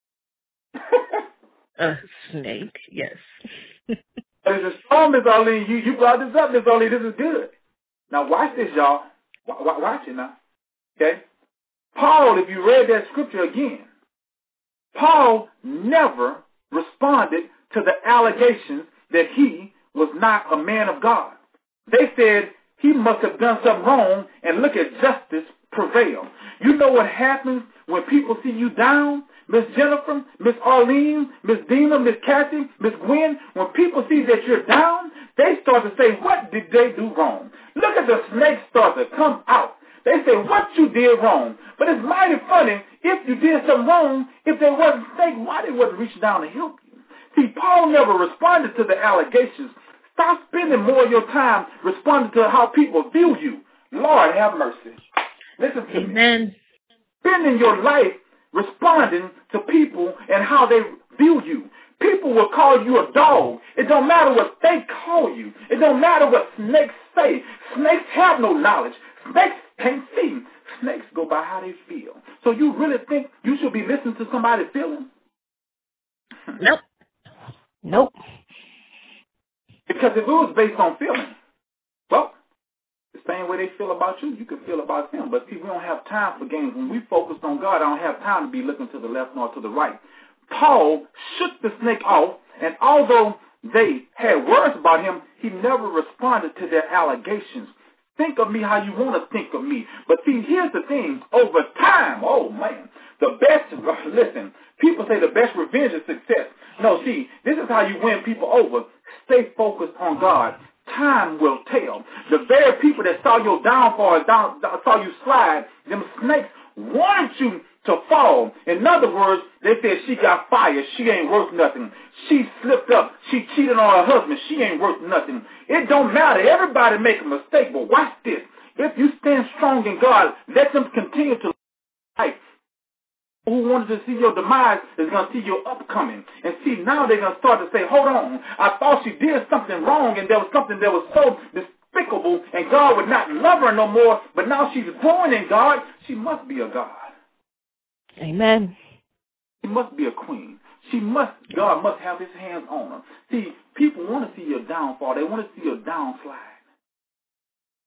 A snake, yes. It's a strong, Miss Arlene. You brought this up, Miss Arlene. This is good. Now watch this, y'all. Watch it now. Okay? Paul, if you read that scripture again, Paul never responded to the allegations that he was not a man of God. They said he must have done something wrong, and look at justice prevail. You know what happens when people see you down? Miss Jennifer, Miss Arlene, Miss Dina, Miss Kathy, Miss Gwen, when people see that you're down, they start to say, what did they do wrong? Look at the snakes start to come out. They say, what you did wrong. But it's mighty funny, if you did something wrong, if there wasn't snake, why they wasn't reaching down to help you? See, Paul never responded to the allegations. Stop spending more of your time responding to how people view you. Lord, have mercy. Listen to me. Spending your life responding to people and how they view you. People will call you a dog. It don't matter what they call you. It don't matter what snakes say. Snakes have no knowledge. Snakes can't see. Snakes go by how they feel. So you really think you should be listening to somebody's feelings? Nope. Because if it was based on feelings, well, the same way they feel about you, you can feel about them. But see, we don't have time for games. When we focus on God, I don't have time to be looking to the left nor to the right. Paul shook the snake off, and although they had words about him, he never responded to their allegations. Think of me how you want to think of me. But see, here's the thing. Over time, oh man, listen, people say the best revenge is success. No, see, this is how you win people over. Stay focused on God. Time will tell. The very people that saw your downfall, saw you slide, them snakes wanted you to fall. In other words, they said she got fired. She ain't worth nothing. She slipped up. She cheated on her husband. She ain't worth nothing. It don't matter. Everybody make a mistake, but watch this. If you stand strong in God, let them continue to life. Who wanted to see your demise is going to see your upcoming. And see, now they're going to start to say, hold on, I thought she did something wrong and there was something that was so despicable and God would not love her no more, but now she's growing in God. She must be a God. Amen. She must be a queen. God must have his hands on her. See, people want to see your downfall. They want to see your downslide.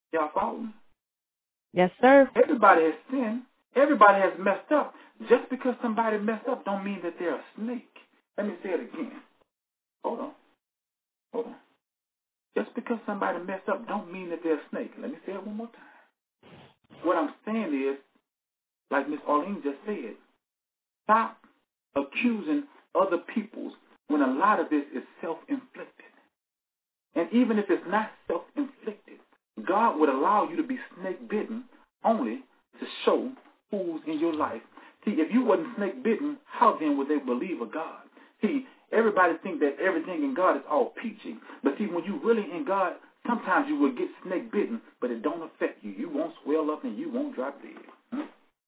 Y'all follow me? Yes, sir. Everybody has sinned. Everybody has messed up. Just because somebody messed up don't mean that they're a snake. Let me say it again. Hold on. Just because somebody messed up don't mean that they're a snake. Let me say it one more time. What I'm saying is, like Miss Arlene just said, stop accusing other people's when a lot of this is self-inflicted. And even if it's not self-inflicted, God would allow you to be snake-bitten only to show who's in your life. See, if you wasn't snake-bitten, how then would they believe a God? See, everybody think that everything in God is all peachy. But see, when you really in God, sometimes you will get snake-bitten, but it don't affect you. You won't swell up and you won't drop dead.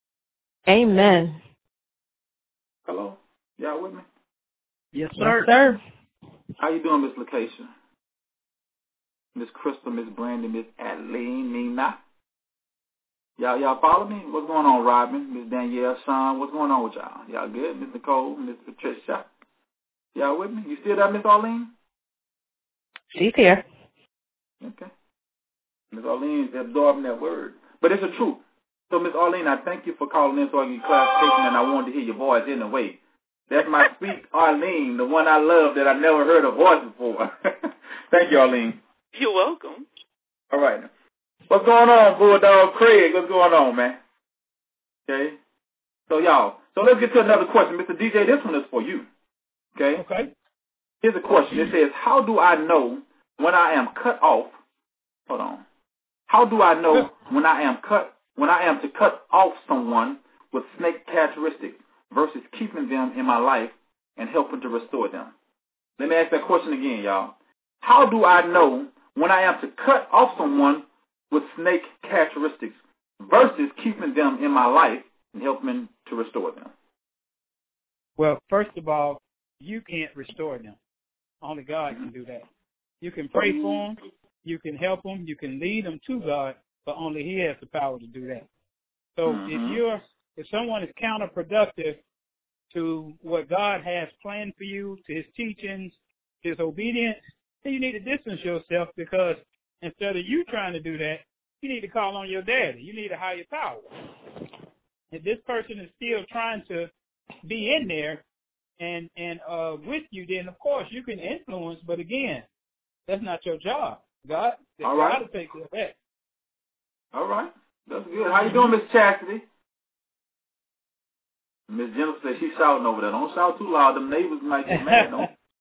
Amen. Hello? Y'all with me? Yes, sir. Yes, sir. How you doing, Miss Lakeisha? Miss Crystal, Miss Brandy, Miss Adeline, Nina? Y'all follow me? What's going on, Robin? Miss Danielle, Sean, what's going on with y'all? Y'all good? Miss Nicole, Miss Patricia? Y'all with me? You still there, Miss Arlene? She's here. Okay. Miss Arlene's absorbing that word. But it's the truth. So, Miss Arlene, I thank you for calling in so I can get clarification, and I wanted to hear your voice anyway. That's my sweet Arlene, the one I love that I never heard her voice before. Thank you, Arlene. You're welcome. All right. What's going on, Bulldog Craig? What's going on, man? Okay. So, y'all, let's get to another question. Mr. DJ, this one is for you. Okay? Okay. Here's a question. It says, how do I know when I am cut off? Hold on. How do I know when I am to cut off someone with snake characteristics versus keeping them in my life and helping to restore them? Let me ask that question again, y'all. How do I know when I am to cut off someone with snake characteristics versus keeping them in my life and helping to restore them? Well, first of all, you can't restore them. Only God can do that. You can pray for them, you can help them, you can lead them to God, but only He has the power to do that. So if someone is counterproductive to what God has planned for you, to His teachings, His obedience, then you need to distance yourself, because instead of you trying to do that, you need to call on your daddy. You need a higher power. If this person is still trying to be in there and with you, then of course you can influence, but again, that's not your job. God will take care of that. All right. That's good. How you doing, Miss Chastity? Miss Jennifer said she's shouting over there. Don't shout too loud. Them neighbors might get mad.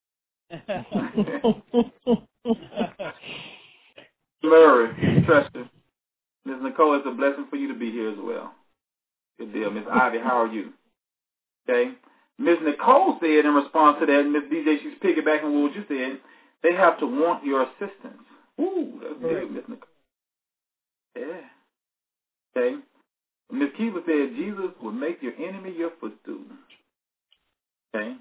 Murray, Trester. Miss Nicole, it's a blessing for you to be here as well. Good deal. Miss Ivy, how are you? Okay. Miss Nicole said in response to that, Miss DJ, she's piggybacking on what you said, they have to want your assistance. Ooh, that's good, Miss Nicole. Yeah. Okay. Miss Kiva said Jesus will make your enemy your footstool. Okay.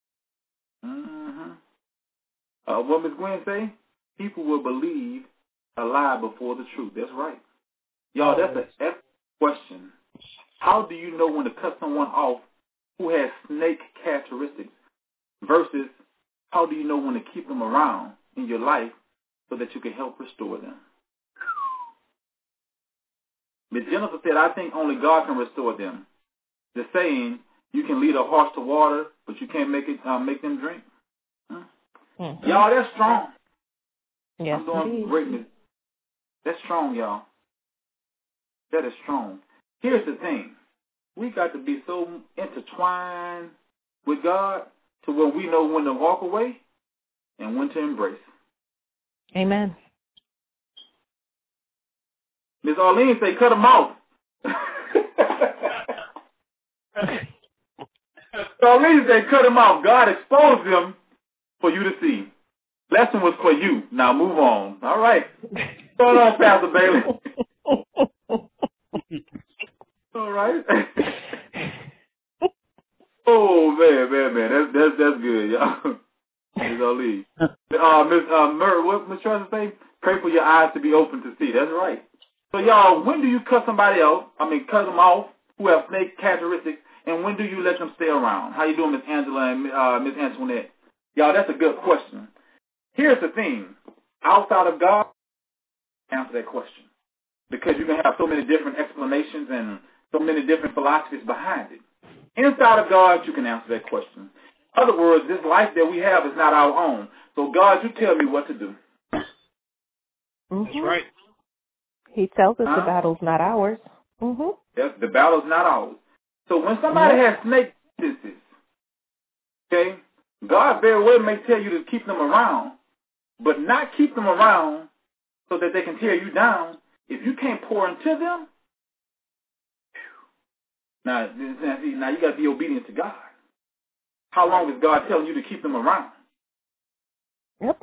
What Miss Gwen say? People will believe a lie before the truth. That's right. Y'all, that's an excellent question. How do you know when to cut someone off who has snake characteristics versus how do you know when to keep them around in your life so that you can help restore them? Miss Jennifer said, I think only God can restore them. The saying, you can lead a horse to water, but you can't make them drink. Y'all, that's strong. Yes, I'm doing great. That's strong, y'all. That is strong. Here's the thing. We got to be so intertwined with God to where we know when to walk away and when to embrace. Amen. Miss Arlene say, cut them off. Arlene say, cut them off. God exposed them for you to see. Lesson was for you. Now move on. All right. What's going on, Pastor Bailey? All right. Oh man. That's good, y'all. Miss Arlene. Miss Murray, what Miss Trust say? Pray for your eyes to be open to see. That's right. So y'all, when do you cut somebody else? Cut them off who have snake characteristics, and when do you let them stay around? How you doing, Miss Angela and Miss Antoinette? Y'all, that's a good question. Here's the thing. Outside of God, answer that question. because you can have so many different explanations and so many different philosophies behind it. Inside of God, you can answer that question. In other words, this life that we have is not our own. So, God, you tell me what to do. That's right. He tells us the battle's not ours. Yes, the battle's not ours. So when somebody has snake tendencies, okay, God very well may tell you to keep them around, but not keep them around so that they can tear you down. If you can't pour into them, now you got to be obedient to God. How long is God telling you to keep them around? Yep.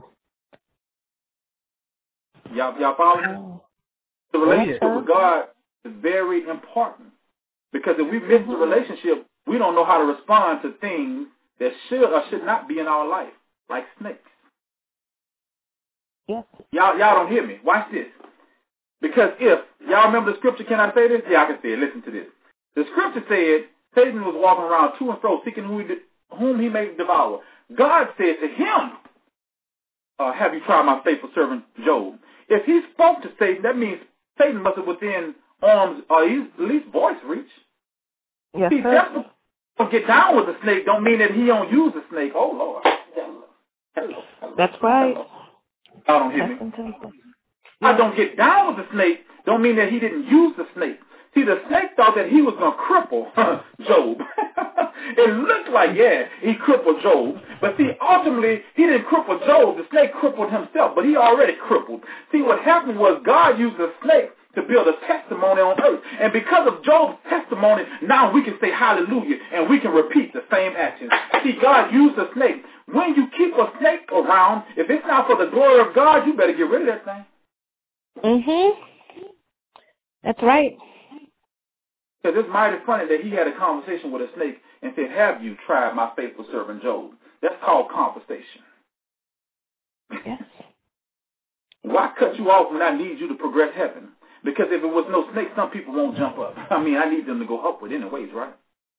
Y'all follow me? The relationship with God is very important, because if we miss the relationship, we don't know how to respond to things that should or should not be in our life, like snakes. Yes. Y'all don't hear me. Watch this. Because if, y'all remember the scripture, can I say this? Yeah, I can say it. Listen to this. The scripture said Satan was walking around to and fro seeking whom he may devour. God said to him, have you tried my faithful servant Job? If he spoke to Satan, that means Satan must have within arms or at least voice reach. Yes, See, just to get down with the snake don't mean that he don't use the snake. Oh, Lord. Hello. That's right. Y'all don't hear me. I don't get down with the snake don't mean that he didn't use the snake. See, the snake thought that he was going to cripple Job. It looked like, he crippled Job. But see, ultimately, he didn't cripple Job. The snake crippled himself, but he already crippled. See, what happened was God used the snake to build a testimony on earth. And because of Job's testimony, now we can say hallelujah, and we can repeat the same actions. See, God used the snake. When you keep a snake around, if it's not for the glory of God, you better get rid of that thing. That's right. Because it's mighty funny that he had a conversation with a snake and said, have you tried my faithful servant Job? That's called conversation. Yes. Why cut you off when I need you to progress heaven? Because if it was no snake, some people won't jump up. I mean, I need them to go upward anyways, right?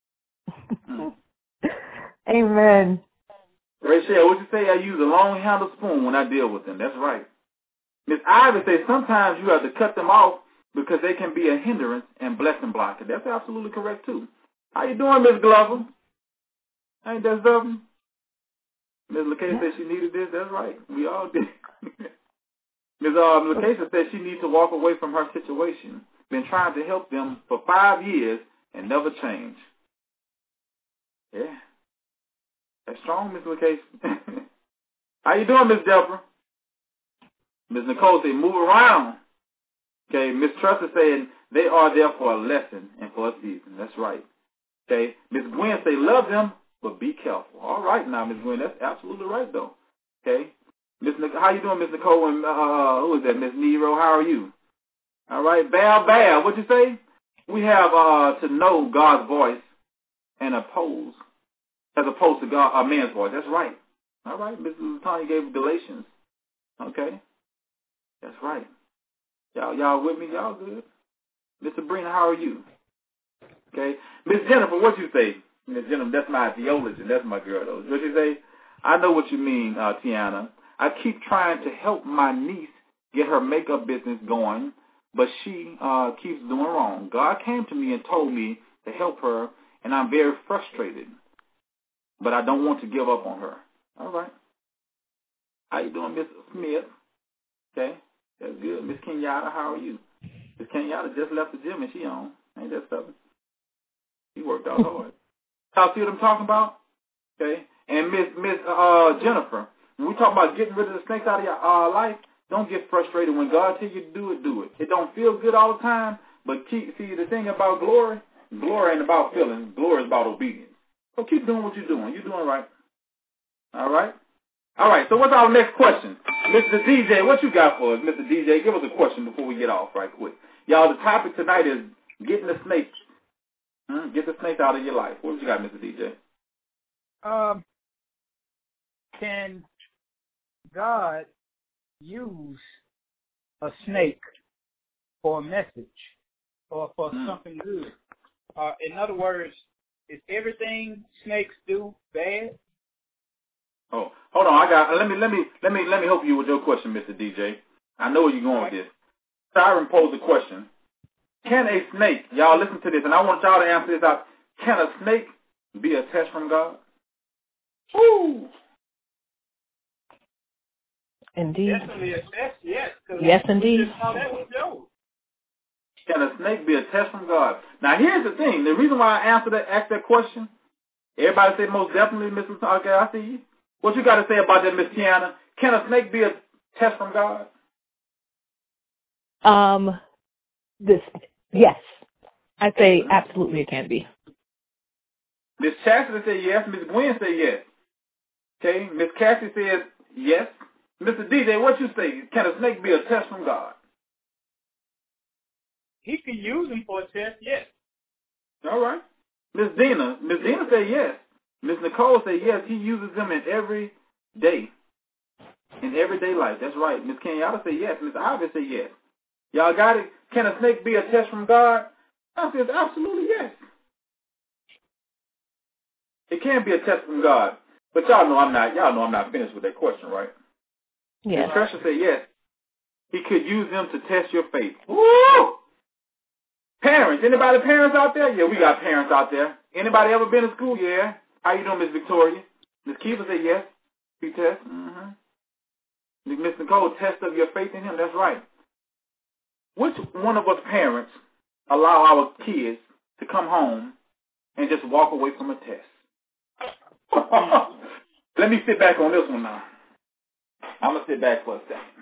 Amen. Rachel, what you say? I use a long-handled spoon when I deal with them. That's right. Miss Ivy says sometimes you have to cut them off because they can be a hindrance and blessing blocker. That's absolutely correct, too. How you doing, Miss Glover? Ain't that something? Miss LaCasia said she needed this. That's right. We all did. Ms. LaCasia said she needs to walk away from her situation. Been trying to help them for 5 years and never changed. Yeah. That's strong, Ms. LaCasia. How you doing, Miss Deborah? Ms. Nicole said, move around. Okay, Miss Trusser said, they are there for a lesson and for a season. That's right. Okay, Miss Gwen say, love them, but be careful. All right now, Miss Gwen, that's absolutely right, though. Okay. How you doing, Miss Nicole? And who is that, Miss Nero? How are you? All right, Val, what'd you say? We have to know God's voice and oppose, as opposed to God, a man's voice. That's right. All right, Mrs. Tanya gave Galatians. Okay, that's right. Y'all with me? Y'all good? Miss Sabrina, how are you? Okay, Miss Jennifer, what you say? Miss Jennifer, that's my theologian. That's my girl, though. What you say? I know what you mean, Tiana. I keep trying to help my niece get her makeup business going, but she keeps doing wrong. God came to me and told me to help her, and I'm very frustrated, but I don't want to give up on her. All right. How you doing, Miss Smith? Okay, that's good. Miss Kenyatta, how are you? Miss Kenyatta just left the gym and she on. Ain't that something? She worked out hard. Y'all see what I'm talking about? Okay. And Miss Jennifer, when we talk about getting rid of the snakes out of your life, don't get frustrated. When God tells you to do it, do it. It don't feel good all the time, but see, the thing about glory ain't about feelings. Glory is about obedience. So keep doing what you're doing. You're doing right. All right? All right, so what's our next question? Mr. DJ, what you got for us? Mr. DJ, give us a question before we get off right quick. Y'all, the topic tonight is getting the snakes. Get the snakes out of your life. What you got, Mr. DJ? Can God use a snake for a message or for something good? In other words, is everything snakes do bad? Oh, hold on. Let me help you with your question, Mr. DJ. I know where you're going with this. Siren posed a question. Can a snake, y'all listen to this, and I want y'all to answer this out. Can a snake be a test from God? Ooh. Indeed. Definitely a test, yes. Yes, indeed. Just saw that with Job. Can a snake be a test from God? Now, here's the thing. The reason why I asked that question, everybody say most definitely, Miss Latanya. Okay, I see you. What you got to say about that, Miss Tiana? Can a snake be a test from God? Yes. I'd say absolutely it can be. Miss Chastity said yes. Miss Gwen said yes. Okay. Miss Cassie says yes. Mr. DJ, what you say? Can a snake be a test from God? He can use them for a test, yes. All right. Miss Dina said yes. Miss Nicole said yes. He uses them in every day, in everyday life. That's right. Miss Kenyatta said yes. Miss Ivy said yes. Y'all got it? Can a snake be a test from God? I said absolutely yes. It can be a test from God. But y'all know I'm not finished with that question, right? Yes. Miss Precious said yes. He could use them to test your faith. Woo! Parents. Anybody parents out there? Yeah, we got parents out there. Anybody ever been to school? Yeah. How you doing, Miss Victoria? Miss Kiva said yes. He test. Mm-hmm. Miss Nicole, test of your faith in him. That's right. Which one of us parents allow our kids to come home and just walk away from a test? Let me sit back on this one now. I'm going to sit back for a second.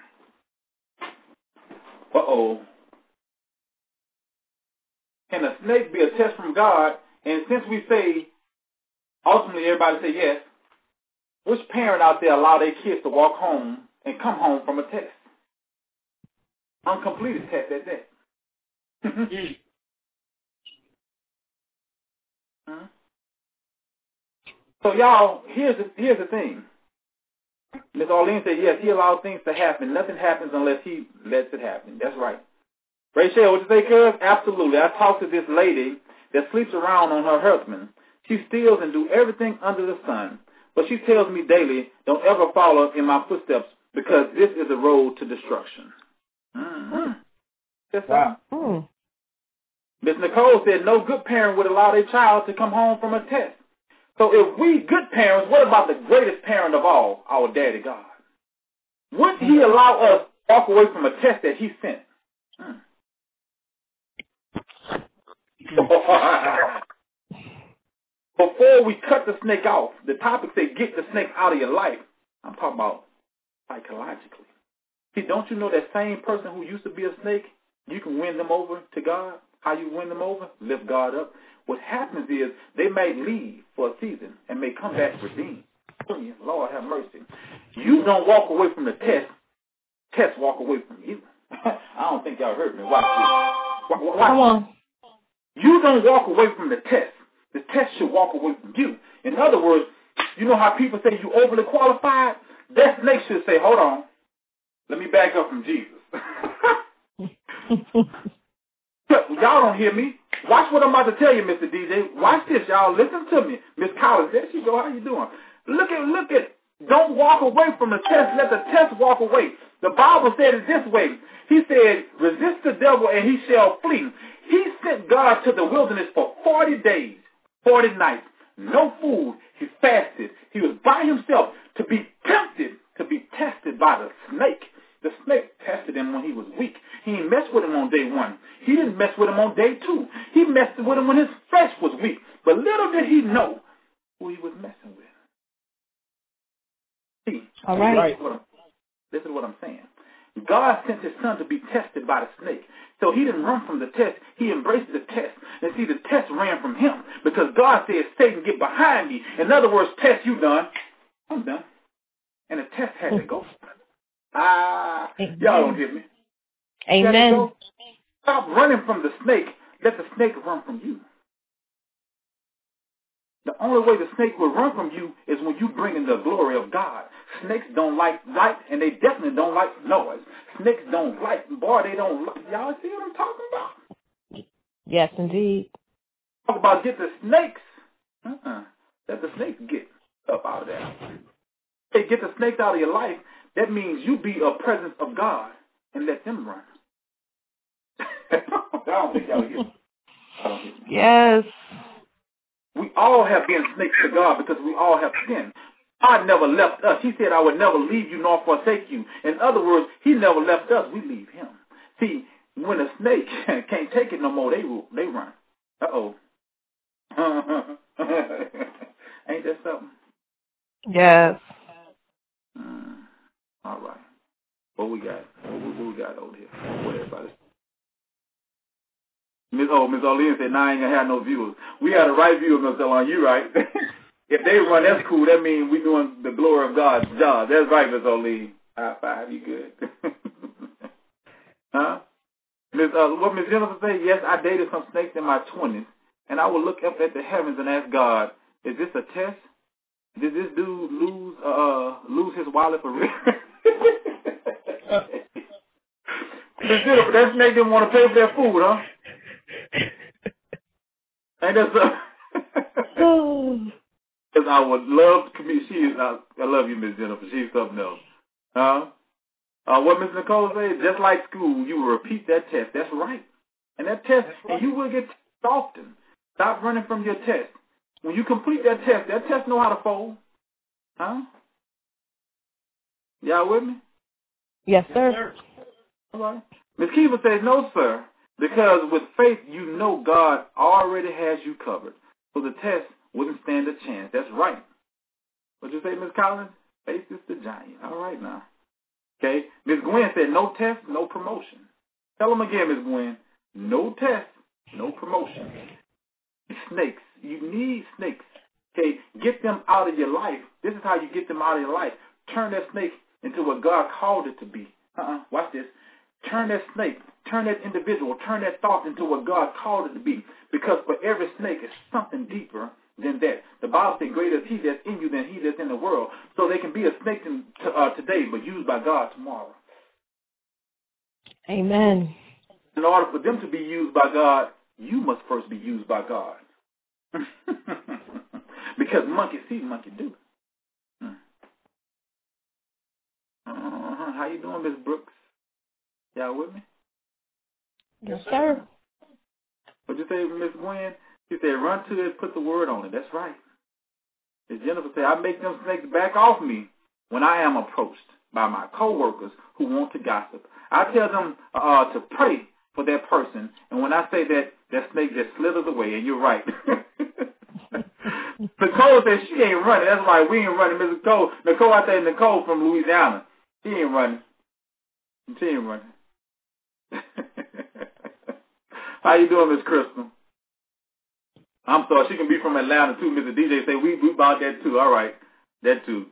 Uh-oh. Can a snake be a test from God? And since we say, ultimately everybody say yes, which parent out there allow their kids to walk home and come home from a test? Uncompleted test at that. So y'all, here's the thing. Miss Arlene said, yes, he allows things to happen. Nothing happens unless he lets it happen. That's right. Rachel, what you say, cuz? Absolutely. I talked to this lady that sleeps around on her husband. She steals and do everything under the sun. But she tells me daily, don't ever follow in my footsteps because this is a road to destruction. Mm-hmm. That's wow. right. Miss Nicole said no good parent would allow their child to come home from a test. So if we good parents, what about the greatest parent of all, our Daddy God? Would he allow us to walk away from a test that he sent? Before we cut the snake off, the topic says get the snake out of your life. I'm talking about psychologically. See, don't you know that same person who used to be a snake, you can win them over to God? How you win them over? Lift God up. What happens is they may leave for a season and may come back redeemed. Lord have mercy. You don't walk away from the test. Test walk away from you. I don't think y'all heard me. Watch this. Come on. You don't walk away from the test. The test should walk away from you. In other words, you know how people say you overly qualified? That snake should say, hold on. Let me back up from Jesus. Y'all don't hear me. Watch what I'm about to tell you, Mr. DJ. Watch this, y'all. Listen to me. Miss Collins, there she go. How you doing? Look at. Don't walk away from the test. Let the test walk away. The Bible said it this way. He said, resist the devil and he shall flee. He sent God to the wilderness for 40 days, 40 nights. No food. He fasted. He was by himself to be tempted, to be tested by the snake. The snake tested him when he was weak. He didn't mess with him on day one. He didn't mess with him on day two. He messed with him when his flesh was weak. But little did he know who he was messing with. See, all right. This is what I'm saying. God sent his son to be tested by the snake. So he didn't run from the test. He embraced the test. And see, the test ran from him because God said, Satan, get behind me. In other words, test, you done. I'm done. And the test had to go. Y'all don't hear me. Amen. Stop running from the snake. Let the snake run from you. The only way the snake will run from you is when you bring in the glory of God. Snakes don't like light, and they definitely don't like noise. Snakes don't like, boy, they don't like. Y'all see what I'm talking about? Yes, indeed. Talk about get the snakes. Let the snakes get up out of there. Hey, get the snakes out of your life. That means you be a presence of God and let them run. I don't think y'all hear me. Yes. We all have been snakes to God because we all have sinned. God never left us. He said, I would never leave you nor forsake you. In other words, he never left us. We leave him. See, when a snake can't take it no more, they run. Uh-oh. Ain't that something? Yes. All right. What we got? What we got over here? What everybody? Miss O'Lean said, I ain't gonna have no viewers. We had a right view of Miss O'Lean. You right. If they run, that's cool. That means we doing the glory of God's job. That's right, Miss O'Lean. High five. You good? Huh? What Miss Jennifer say? Yes, I dated some snakes in my 20s, and I would look up at the heavens and ask God, is this a test? Did this dude lose his wallet for real? Miss Jennifer, that snake didn't want to pay for their food, huh? Ain't that something? Because I would love to meet. I love you, Miss Jennifer. She's something else. Huh? What Miss Nicole said, just like school, you will repeat that test. That's right. And that test, and you will get tested often. Stop running from your test. When you complete that test know how to fold. Huh? Y'all with me? Yes, sir. All right. Ms. Kiva says, no, sir, because with faith you know God already has you covered. So the test wouldn't stand a chance. That's right. What'd you say, Ms. Collins? Faith is the giant. All right now. Okay. Ms. Gwen said, no test, no promotion. Tell them again, Ms. Gwen. No test, no promotion. Snakes. You need snakes. Okay. Get them out of your life. This is how you get them out of your life. Turn that snake into what God called it to be. Watch this. Turn that snake, turn that individual, turn that thought into what God called it to be. Because for every snake is something deeper than that. The Bible says, greater is he that's in you than he that's in the world. So they can be a snake today, but used by God tomorrow. Amen. In order for them to be used by God, you must first be used by God. Because monkey see, monkey do. How you doing, Miss Brooks? Y'all with me? Yes, sir. What'd you say, Miss Gwen? She said, run to it, put the word on it. That's right. As Jennifer said, I make them snakes back off me when I am approached by my coworkers who want to gossip. I tell them to pray for that person, and when I say that, that snake just slithers away, and you're right. Nicole said she ain't running. That's right, we ain't running. Miss Nicole, I say Nicole from Louisiana. She ain't running. She ain't running. How you doing, Miss Crystal? I'm sorry, she can be from Atlanta too. Mr. DJ say we about that too. All right, that too.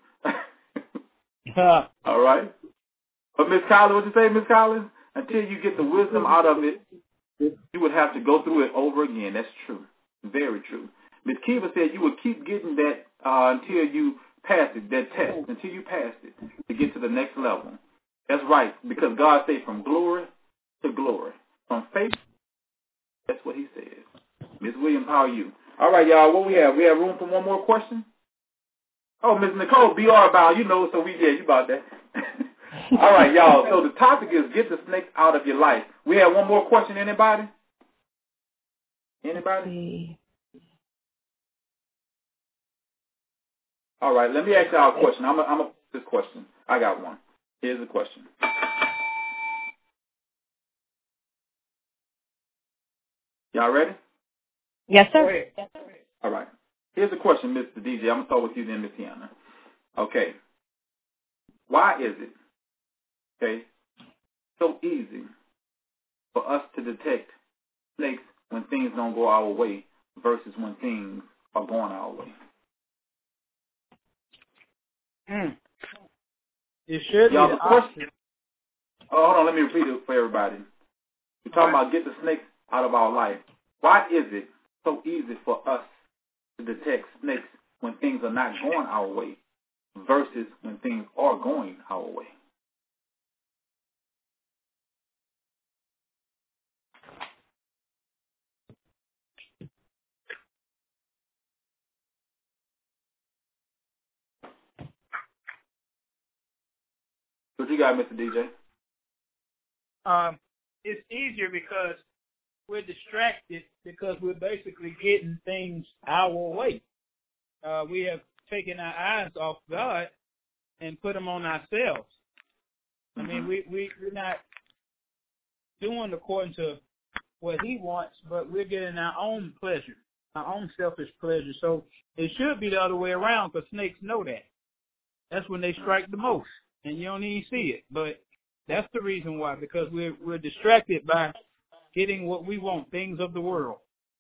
All right. But Miss Collins, what you say, Miss Collins? Until you get the wisdom out of it, you would have to go through it over again. That's true, very true. Miss Kiva said you would keep getting that until you pass it, that test, until you pass it to get to the next level. That's right, because God said from glory to glory, from faith. That's what he says. Ms. Williams, how are you? All right, y'all, what we have? We have room for one more question? Oh, Ms. Nicole, BR bound, you know, so you about that. All right, y'all, so the topic is get the snakes out of your life. We have one more question, anybody? Anybody? All right, let me ask y'all a question. I'm a this question. I got one. Here's the question. Y'all ready? Yes, sir. All right. Here's the question, Mr. DJ. I'm going to start with you then, Miss Tiana. Okay. Why is it, okay, so easy for us to detect snakes when things don't go our way versus when things are going our way? It should be the question. Oh, hold on. Let me repeat it for everybody. We're talking about get the snakes out of our life. Why is it so easy for us to detect snakes when things are not going our way versus when things are going our way? What you got, Mr. DJ? it's easier because we're distracted because we're basically getting things our way. We have taken our eyes off God and put them on ourselves. I mean, we're not doing according to what He wants, but we're getting our own pleasure, our own selfish pleasure. So it should be the other way around, because snakes know that. That's when they strike the most, and you don't even see it. But that's the reason why, because we're distracted by getting what we want, things of the world.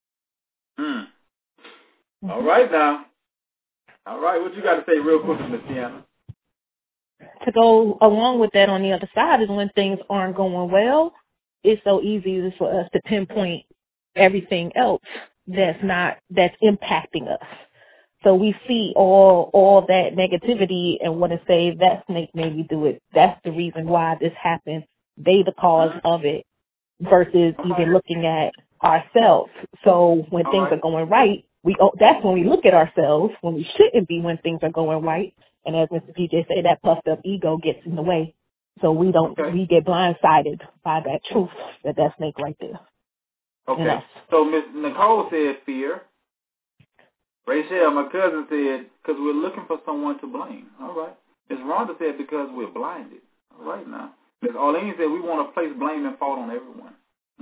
All right now. All right, what you got to say real quick, Miss Tiana? To go along with that on the other side is when things aren't going well, it's so easy for us to pinpoint everything else that's impacting us. So we see all that negativity and want to say that snake made me do it. That's the reason why this happened. They the cause of it, versus even looking at ourselves. So when things are going right, that's when we look at ourselves when we shouldn't be when things are going right. And as Mr. PJ said, that puffed up ego gets in the way. So we get blindsided by that truth, that snake right there. Okay. So Miss Nicole said fear. Rachel, my cousin, said because we're looking for someone to blame. All right. Miss Rhonda said because we're blinded. All right now. Miss Arlene said we want to place blame and fault on everyone.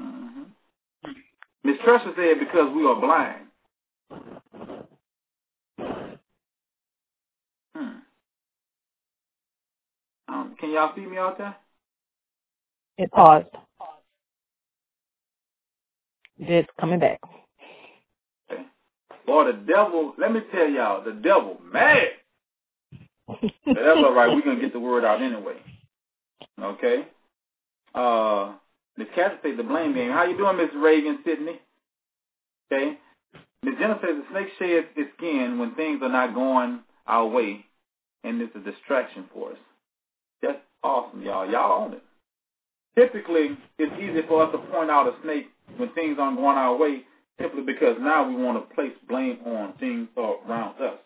Miss Tresha said because we are blind. Can y'all see me out there? It paused. It's coming back. Okay. Boy, the devil, let me tell y'all, the devil mad. But that's all right. We're going to get the word out anyway. Okay. Miss Catherine said the blame game. How you doing, Miss Reagan, Sydney? Okay. Miss Jennifer says the snake sheds its skin when things are not going our way, and it's a distraction for us. That's awesome, y'all. Y'all own it. Typically, it's easy for us to point out a snake when things aren't going our way, simply because now we want to place blame on things around us.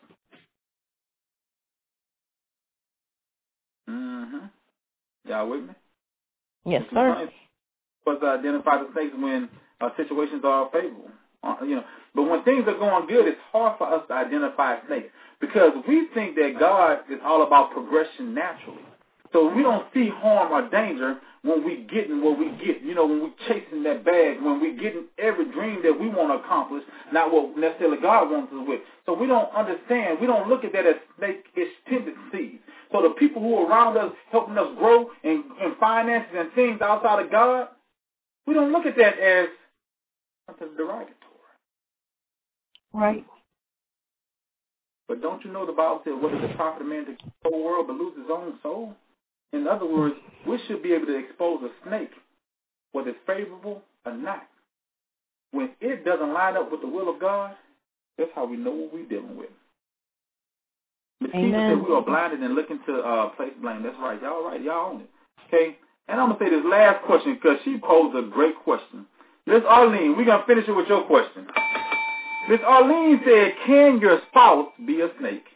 Y'all with me? Yes, sir. But identify the snakes when situations are favorable. But when things are going good, it's hard for us to identify snakes because we think that God is all about progression naturally. So we don't see harm or danger when we getting what we get. When we chasing that bag, when we getting every dream that we want to accomplish, not what necessarily God wants us with. So we don't understand. We don't look at that as snake-ish tendencies. So the people who are around us, helping us grow in finances and things outside of God, we don't look at that as something derogatory. Right. But don't you know the Bible said, what is the profit of man to gain the whole world but lose his own soul? In other words, we should be able to expose a snake, whether it's favorable or not. When it doesn't line up with the will of God, that's how we know what we're dealing with. Ms. Keisha said we are blinded and looking to place blame. That's right. Y'all right. Y'all own it. Okay? And I'm going to say this last question because she posed a great question. Miss Arlene, we're going to finish it with your question. Miss Arlene said, can your spouse be a snake?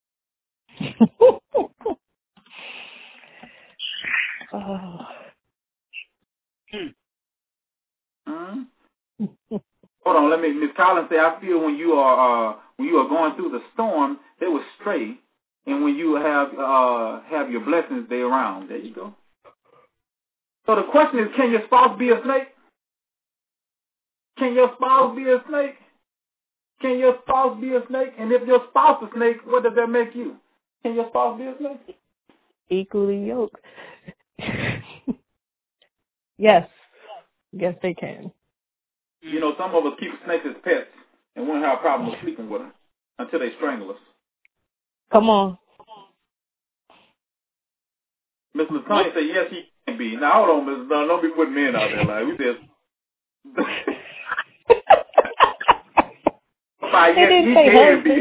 Hold on, Miss Collins say, I feel when you are going through the storm, they will stray, and when you have your blessings, they around. There you go. So the question is, can your spouse be a snake? Can your spouse be a snake? Can your spouse be a snake? And if your spouse is a snake, what does that make you? Can your spouse be a snake? Equally yoked. Yes. Yes, they can. Some of us keep snakes as pets and won't have a problem with sleeping with them until they strangle us. Come on. Miss LaTonya said, yes, he can be. Now, hold on, Miss LaTonya. Don't be putting men out there like we said. Yes, he can be.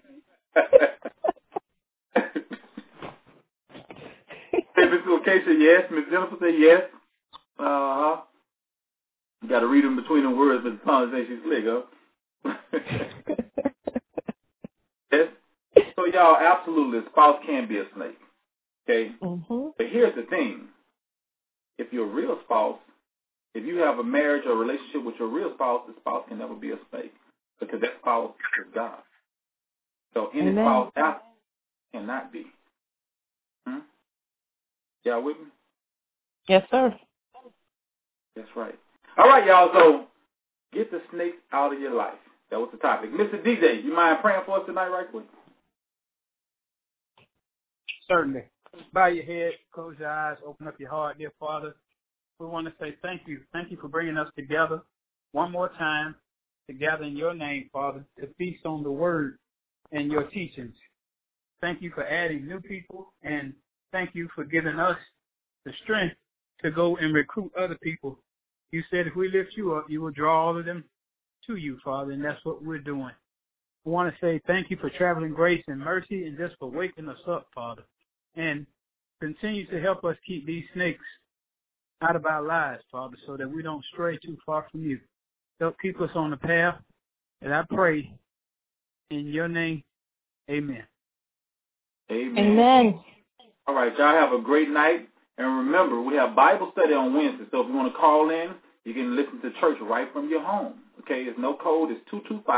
Miss Acacia, yes. Miss Jennifer said, yes. You got to read them between the words, but the tongue says she's slick, huh? Yes. So, y'all, absolutely, a spouse can be a snake. Okay? But here's the thing. If your real spouse If you have a marriage or a relationship with your real spouse, the spouse can never be a snake because that spouse is God. So any spouse out cannot be. Y'all with me? Yes, sir. That's right. All right, y'all. So get the snakes out of your life. That was the topic. Mr. DJ, you mind praying for us tonight right quick? Certainly. Bow your head, close your eyes, open up your heart, dear Father. We want to say thank you. Thank you for bringing us together one more time to gather in your name, Father, to feast on the word and your teachings. Thank you for adding new people, and thank you for giving us the strength to go and recruit other people. You said if we lift you up, you will draw all of them to you, Father, and that's what we're doing. I want to say thank you for traveling grace and mercy and just for waking us up, Father, and continue to help us keep these snakes out of our lives, Father, so that we don't stray too far from you. Help keep us on the path, and I pray in your name, amen. Amen. Amen. All right, y'all have a great night. And remember, we have Bible study on Wednesday. So if you want to call in, you can listen to church right from your home. Okay, it's no code. It's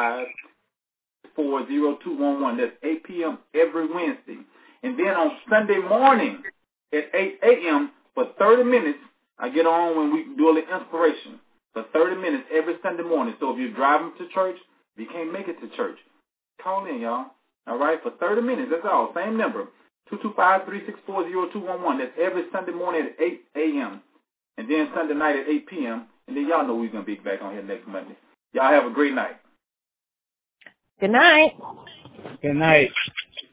225-40211. That's 8 p.m. every Wednesday. And then on Sunday morning at 8 a.m. for 30 minutes, I get on when we do a little inspiration for 30 minutes every Sunday morning. So if you're driving to church, if you can't make it to church, call in, y'all. All right, for 30 minutes. That's all. Same number, 225-364-0211. That's every Sunday morning at 8 a.m. And then Sunday night at 8 p.m. And then y'all know we're going to be back on here next Monday. Y'all have a great night. Good night. Good night.